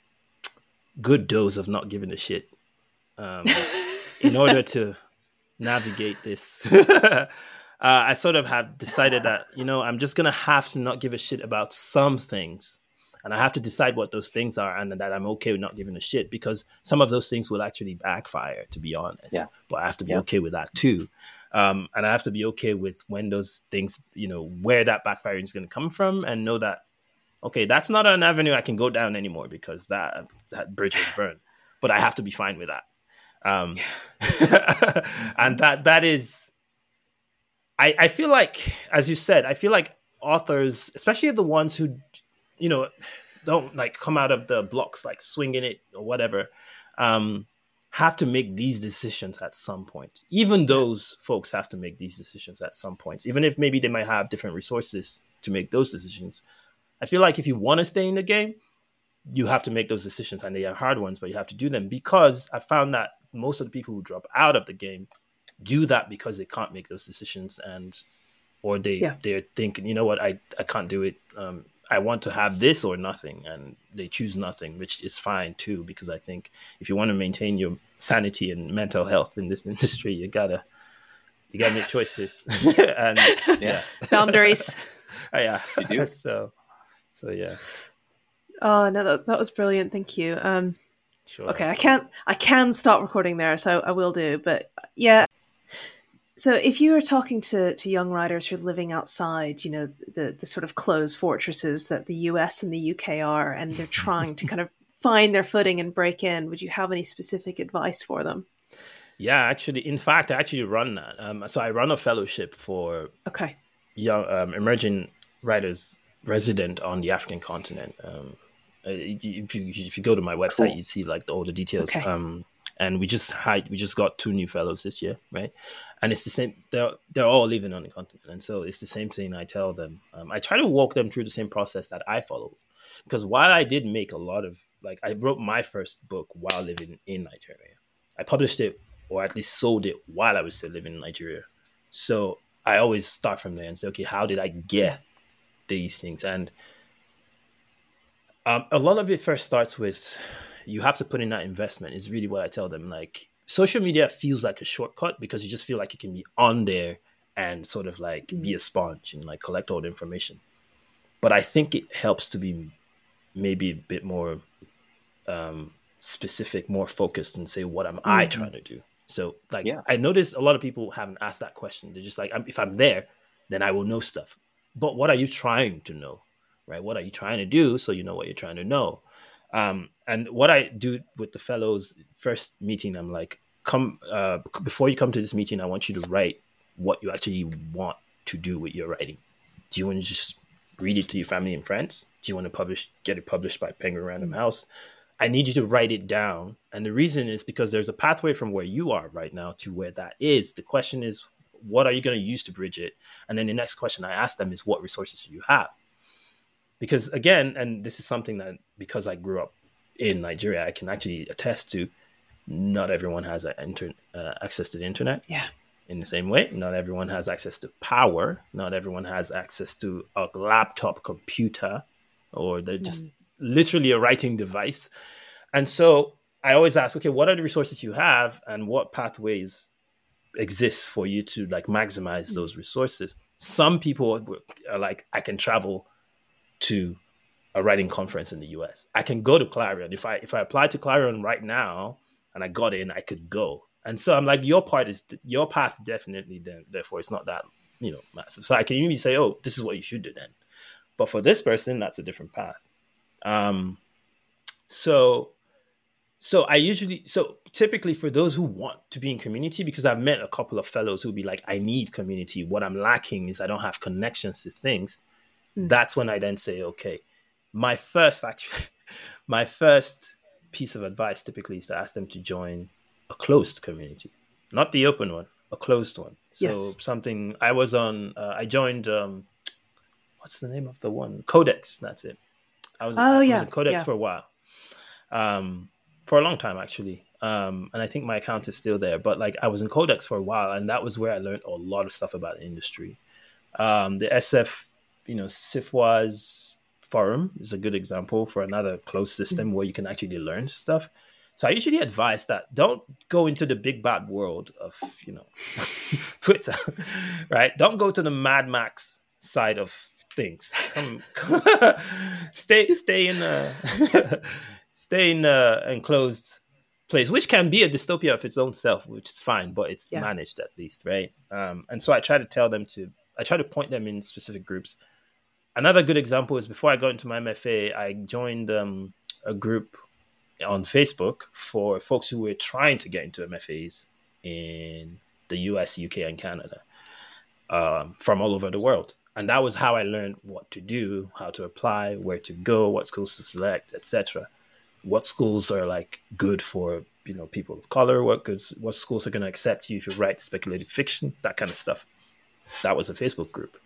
good dose of not giving a shit um, in order to navigate this. uh, I sort of have decided that, you know, I'm just gonna have to not give a shit about some things, and I have to decide what those things are, and that I'm okay with not giving a shit, because some of those things will actually backfire, to be honest. Yeah. But I have to be yeah. okay with that too. Um, and I have to be okay with when those things, you know, where that backfiring is going to come from, and know that, okay, that's not an avenue I can go down anymore because that, that bridge has burned. But I have to be fine with that. Um, and that that is, I, I feel like, as you said, I feel like authors, especially the ones who, you know, don't like come out of the blocks like swinging it or whatever, um, have to make these decisions at some point. Even those folks have to make these decisions at some point, even if maybe they might have different resources to make those decisions. I feel like if you want to stay in the game, you have to make those decisions, and they are hard ones, but you have to do them, because I found that most of the people who drop out of the game do that because they can't make those decisions, and or they yeah. they're thinking, you know what, I, I can't do it. Um, I want to have this or nothing, and they choose nothing, which is fine too, because I think if you want to maintain your sanity and mental health in this industry, you gotta you gotta make choices and yeah, boundaries. oh, yeah, you do. So, so yeah. Oh no, that, that was brilliant. Thank you. Um, sure. Okay, I can't. I can stop recording there, so I will do. But yeah. So if you were talking to, to young writers who are living outside, you know, the, the sort of closed fortresses that the U S and the U K are, and they're trying to kind of find their footing and break in, would you have any specific advice for them? Yeah, actually, in fact, I actually run that. Um, so I run a fellowship for okay young um, emerging writers resident on the African continent. Um, if you, if you go to my website, cool. you see like all the details. Okay. Um, and we just had, we just got two new fellows this year, right? And it's the same. They're they're all living on the continent, and so it's the same thing. I tell them. Um, I try to walk them through the same process that I follow, because while I did make a lot of like, I wrote my first book while living in Nigeria. I published it, or at least sold it while I was still living in Nigeria. So I always start from there and say, okay, how did I get these things? And um, a lot of it first starts with, you have to put in that investment is really what I tell them. Like, social media feels like a shortcut because you just feel like you can be on there and sort of like be a sponge and like collect all the information. But I think it helps to be maybe a bit more um, specific, more focused, and say, what am mm-hmm. I trying to do? So like, yeah. I noticed a lot of people haven't asked that question. They're just like, if I'm there, then I will know stuff. But what are you trying to know, right? What are you trying to do so you know what you're trying to know? Um, and what I do with the fellows, first meeting, I'm like, come uh, before you come to this meeting, I want you to write what you actually want to do with your writing. Do you want to just read it to your family and friends? Do you want to publish, get it published by Penguin Random House? I need you to write it down. And the reason is because there's a pathway from where you are right now to where that is. The question is, what are you going to use to bridge it? And then the next question I ask them is, what resources do you have? Because again, and this is something that, because I grew up in Nigeria, I can actually attest to, not everyone has a inter- uh, access to the internet. Yeah. In the same way, not everyone has access to power. Not everyone has access to a laptop computer, or they're just mm. literally a writing device. And so I always ask, okay, what are the resources you have, and what pathways exist for you to like maximize mm. those resources? Some people are like, I can travel to a writing conference in the U S. I can go to Clarion. If I if I apply to Clarion right now and I got in, I could go. And so I'm like, your part is your path definitely then, therefore it's not that, you know, massive. So I can even say, oh, this is what you should do then. But for this person, that's a different path. Um, so so I usually so typically for those who want to be in community, because I've met a couple of fellows who'll be like, I need community. What I'm lacking is I don't have connections to things. Mm. That's when I then say, okay, my first actually my first piece of advice typically is to ask them to join a closed community, not the open one, a closed one. So yes. something I was on, uh, I joined, um, what's the name of the one? Codex. That's it. I was, oh, I yeah. was in Codex yeah. for a while, um, for a long time actually. Um, and I think my account is still there, but like I was in Codex for a while, and that was where I learned a lot of stuff about the industry. Um, the S F, you know, SIFWA's forum is a good example for another closed system mm-hmm. where you can actually learn stuff. So I usually advise that don't go into the big bad world of, you know, Twitter, right? Don't go to the Mad Max side of things. Come, come stay, stay in a, stay in a enclosed place, which can be a dystopia of its own self, which is fine, but it's yeah. managed at least, right? Um, and so I try to tell them to, I try to point them in specific groups. Another good example is before I got into my M F A, I joined um, a group on Facebook for folks who were trying to get into M F As in the U S, U K, and Canada um, from all over the world. And that was how I learned what to do, how to apply, where to go, what schools to select, et cetera. What schools are like good for, you know, people of color, what goods, what schools are going to accept you if you write speculative fiction, that kind of stuff. That was a Facebook group.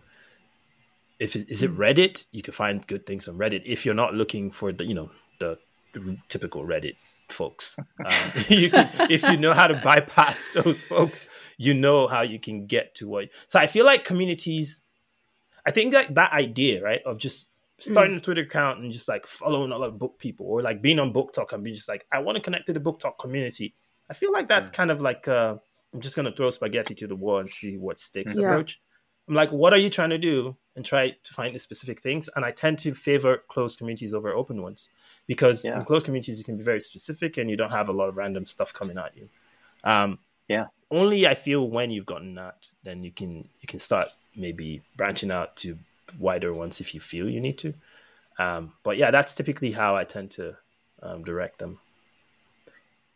If it, is it Reddit? You can find good things on Reddit. If you're not looking for the, you know, the typical Reddit folks, um, you can, if you know how to bypass those folks, you know how you can get to what. So I feel like communities, I think that that idea, right, of just starting mm. a Twitter account and just like following a lot of book people, or like being on Book Talk and be just like, I want to connect to the Book Talk community. I feel like that's mm. kind of like uh, I'm just gonna throw spaghetti to the wall and see what sticks yeah. approach. I'm like, what are you trying to do? And try to find the specific things. And I tend to favor closed communities over open ones, because yeah. in closed communities, you can be very specific and you don't have a lot of random stuff coming at you. Um, yeah. Only I feel when you've gotten that, then you can, you can start maybe branching out to wider ones if you feel you need to. Um, but yeah, that's typically how I tend to um, direct them.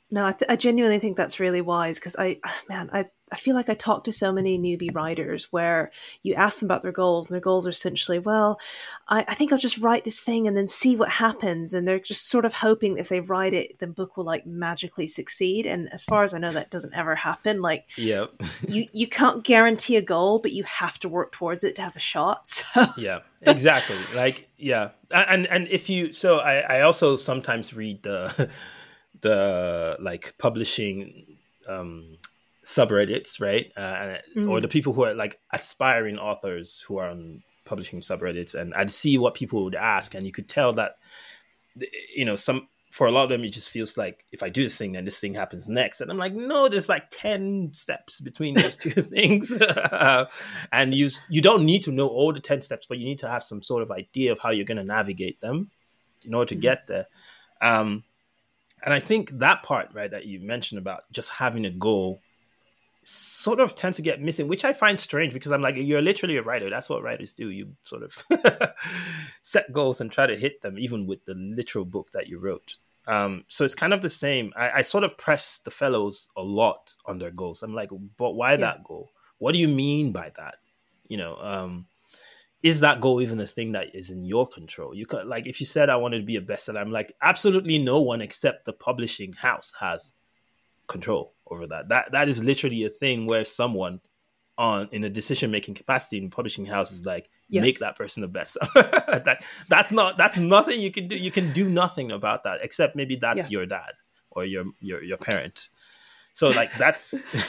No, I, th- I genuinely think that's really wise because I, man, I, I feel like I talk to so many newbie writers where you ask them about their goals and their goals are essentially, well, I, I think I'll just write this thing and then see what happens. And they're just sort of hoping that if they write it, the book will like magically succeed. And as far as I know, that doesn't ever happen. Like, yeah, you, you can't guarantee a goal, but you have to work towards it to have a shot. So. Yeah, exactly. Like, yeah. And, and if you, so I, I also sometimes read the, the like publishing um, subreddits, right? Uh, mm. Or the people who are like aspiring authors who are on publishing subreddits, and I'd see what people would ask, and you could tell that, you know, some for a lot of them it just feels like if I do this thing, then this thing happens next, and I'm like, no, there's like ten steps between those two things, and you you don't need to know all the ten steps, but you need to have some sort of idea of how you're going to navigate them in order to mm. get there. Um, And I think that part, right, that you mentioned about just having a goal sort of tends to get missing, which I find strange because I'm like, you're literally a writer. That's what writers do. You sort of set goals and try to hit them, even with the literal book that you wrote. Um, so it's kind of the same. I, I sort of press the fellows a lot on their goals. I'm like, but why yeah. that goal? What do you mean by that? You know, um, is that goal even a thing that is in your control? You could, like, if you said I wanted to be a bestseller, I'm like, absolutely no one except the publishing house has control over that. That that is literally a thing where someone on in a decision making capacity in the publishing house is like, yes. make that person a bestseller. that that's not that's nothing you can do. You can do nothing about that except maybe that's yeah. your dad or your your your parent. So like that's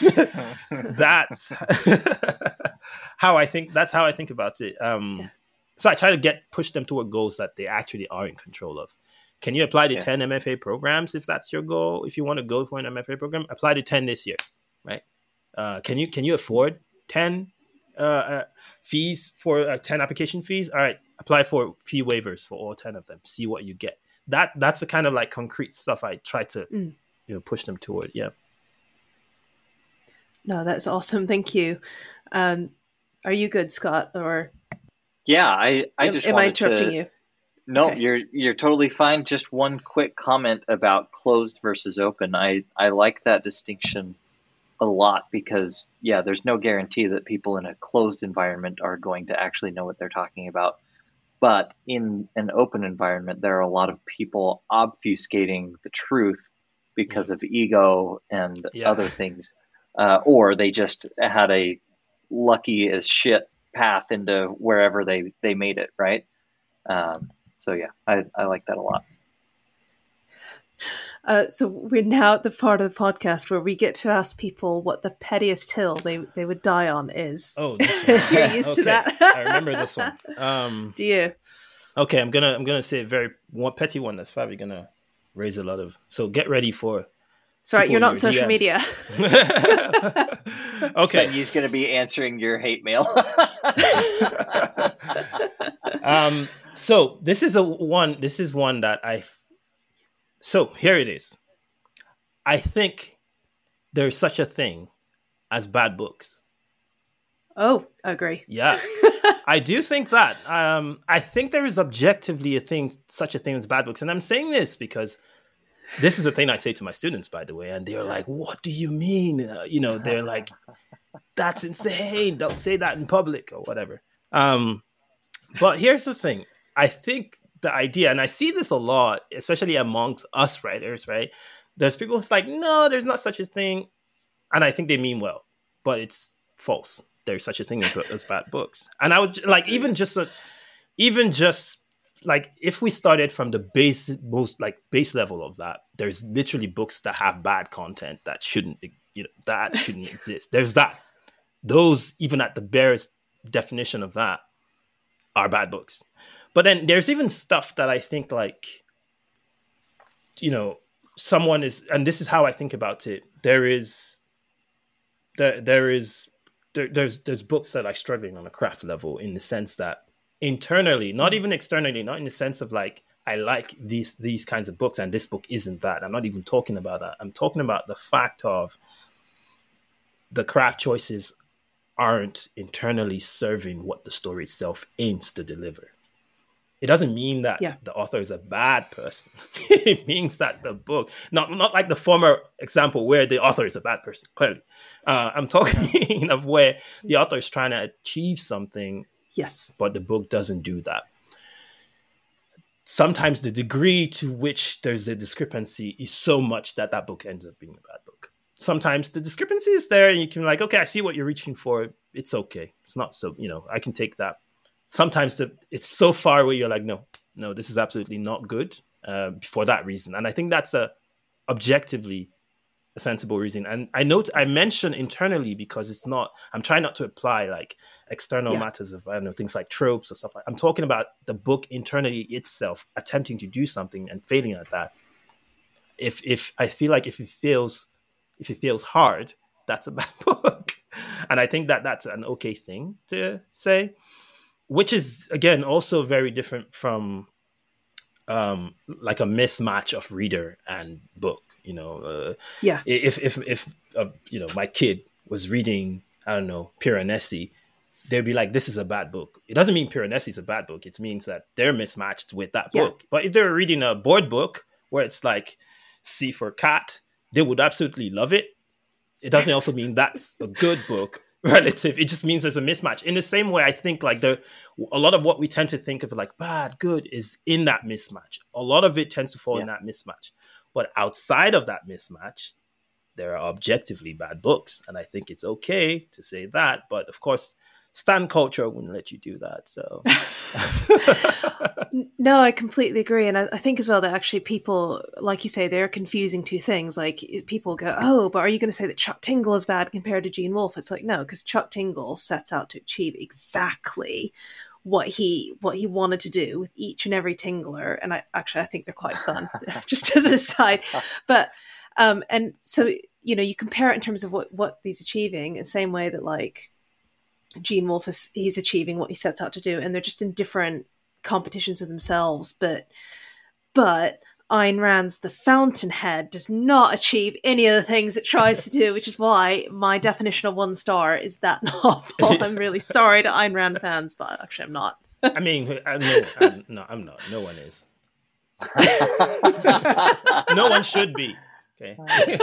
that's how I think. That's how I think about it. Um, yeah. So I try to get push them toward goals that they actually are in control of. Can you apply to yeah. ten M F A programs if that's your goal? If you want to go for an M F A program, apply to ten this year, right? Uh, can you can you afford ten uh, uh, fees for uh, ten application fees? All right, apply for fee waivers for all ten of them. See what you get. That that's the kind of like concrete stuff I try to mm. you know push them toward. Yeah. No, that's awesome. Thank you. Um, are you good, Scott? Or yeah, I, I am, just am wanted I interrupting to, you? No, okay. you're you're totally fine. Just one quick comment about closed versus open. I, I like that distinction a lot because yeah, there's no guarantee that people in a closed environment are going to actually know what they're talking about. But in an open environment, there are a lot of people obfuscating the truth because of ego and yeah. other things. Uh, or they just had a lucky as shit path into wherever they, they made it, right? Um, so yeah, I, I like that a lot. Uh, so we're now at the part of the podcast where we get to ask people what the pettiest hill they, they would die on is. Oh, this one. You're used okay. to that. I remember this one. Um, Do you? Okay, I'm gonna I'm gonna say a very one petty one that's probably gonna raise a lot of. So get ready for. Sorry, you're not on social D Ms. media. Okay. He's going to be answering your hate mail. um, so this is a one. This is one that I. So here it is. I think there is such a thing as bad books. Oh, I agree. Yeah, I do think that. Um, I think there is objectively a thing, such a thing as bad books, and I'm saying this because. This is a thing I say to my students, by the way, and they're like, what do you mean? Uh, you know, they're like, that's insane. Don't say that in public or whatever. Um, but here's the thing. I think the idea, and I see this a lot, especially amongst us writers, right? There's people who's like, no, there's not such a thing. And I think they mean well, but it's false. There's such a thing as, as bad books. And I would like, even just, a, even just, like if we started from the base, most like base level of that, there's literally books that have bad content that shouldn't, you know, that shouldn't exist. There's that. Those, even at the barest definition of that, are bad books. But then there's even stuff that I think like, you know, someone is, and this is how I think about it. There is, there, there is, there, there's, there's books that are struggling on a craft level in the sense that internally, not even externally, not in the sense of like, I like these these kinds of books and this book isn't that. I'm not even talking about that. I'm talking about the fact of the craft choices aren't internally serving what the story itself aims to deliver. it doesn't mean that yeah. the author is a bad person. It means that the book, not not like the former example where the author is a bad person, clearly. Uh, I'm talking of where the author is trying to achieve something, yes, but the book doesn't do that. Sometimes the degree to which there's a discrepancy is so much that that book ends up being a bad book. Sometimes the discrepancy is there and you can like, okay, I see what you're reaching for. It's okay. It's not so, you know, I can take that. Sometimes the, it's so far away, you're like, no, no, this is absolutely not good uh, for that reason. And I think that's a objectively a sensible reason. And I note I mention internally because it's not, I'm trying not to apply like external yeah. matters of, I don't know, things like tropes or stuff like that. I'm talking about the book internally itself, attempting to do something and failing at that. If if I feel like if it feels, if it feels hard, that's a bad book. And I think that that's an okay thing to say. Which is, again, also very different from um, like a mismatch of reader and book. You know, uh, yeah. If if if uh, you know, my kid was reading, I don't know, Piranesi, they'd be like, "This is a bad book." It doesn't mean Piranesi is a bad book. It means that they're mismatched with that yeah. book. But if they're reading a board book where it's like C for cat, they would absolutely love it. It doesn't also mean that's a good book. Relative, it just means there's a mismatch. In the same way, I think like the a lot of what we tend to think of like bad, good is in that mismatch. A lot of it tends to fall yeah. in that mismatch. But outside of that mismatch, there are objectively bad books, and I think it's okay to say that. But of course, stan culture wouldn't let you do that. So no, I completely agree, and I, I think as well that actually people, like you say, they're confusing two things. Like people go, "Oh, but are you going to say that Chuck Tingle is bad compared to Gene Wolfe?" It's like no, because Chuck Tingle sets out to achieve exactly what he what he wanted to do with each and every Tingler, and I actually I think they're quite fun. Just as an aside, but um, and so you know you compare it in terms of what what he's achieving, in the same way that like Gene Wolfe is he's achieving what he sets out to do, and they're just in different competitions of themselves. But but Ayn Rand's The Fountainhead does not achieve any of the things it tries to do, which is why my definition of one star is that novel. I'm really sorry to Ayn Rand fans, but actually I'm not. I mean, I know, I'm, no, I'm not. No one is. No one should be. Okay.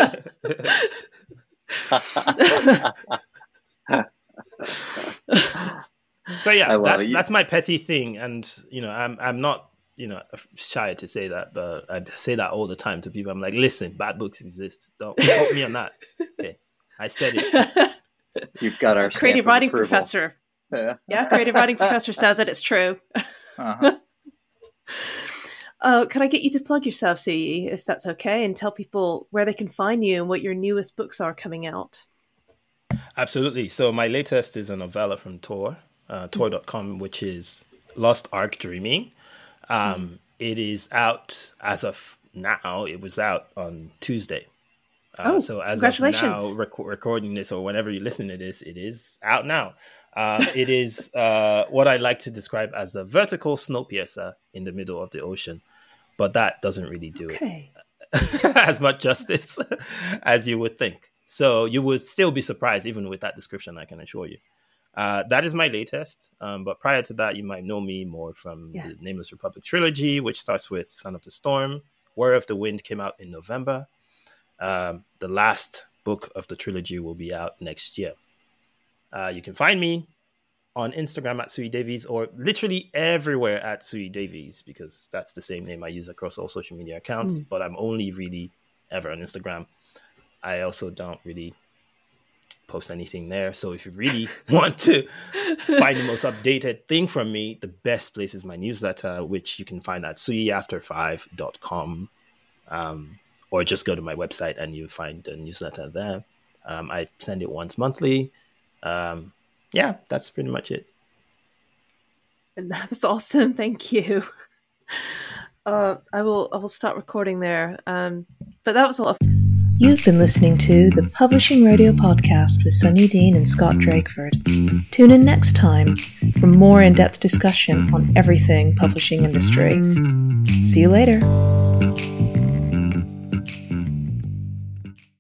So yeah, that's that's my petty thing, and you know, I'm I'm not you know shy to say that, but I say that all the time to people. I'm like, listen, bad books exist. Don't quote me on that. Okay, I said it. You've got our creative writing approval. Professor. Yeah. yeah, creative writing professor says it. It's true. Uh-huh. uh, could I get you to plug yourself, Suyi, if that's okay, and tell people where they can find you and what your newest books are coming out? Absolutely. So my latest is a novella from Tor, uh, Tor dot com, which is Lost Ark Dreaming. Um, mm. It is out as of now. It was out on Tuesday. Uh, oh, so as congratulations. of now, rec- recording this or whenever you listen to this, it is out now. Uh, it is uh, what I like to describe as a vertical Snowpiercer in the middle of the ocean, but that doesn't really do okay. it as much justice as you would think. So you would still be surprised even with that description, I can assure you. Uh, that is my latest. Um, but prior to that, you might know me more from yeah. the Nameless Republic trilogy, which starts with Son of the Storm. War of the Wind came out in November. Um, the last book of the trilogy will be out next year. Uh, you can find me on Instagram at Suyi Davies, or literally everywhere at Suyi Davies, because that's the same name I use across all social media accounts. Mm. But I'm only really ever on Instagram. I also don't really post anything there. So if you really want to find the most updated thing from me, the best place is my newsletter, which you can find at suyi after five dot com. Um, or just go to my website and you find the newsletter there. Um, I send it once monthly. Um, yeah, that's pretty much it. That's awesome. Thank you. Uh, I will I will start recording there. Um, but that was a lot of... You've been listening to the Publishing Radio Podcast with Sunny Dean and Scott Drakeford. Tune in next time for more in-depth discussion on everything publishing industry. See you later.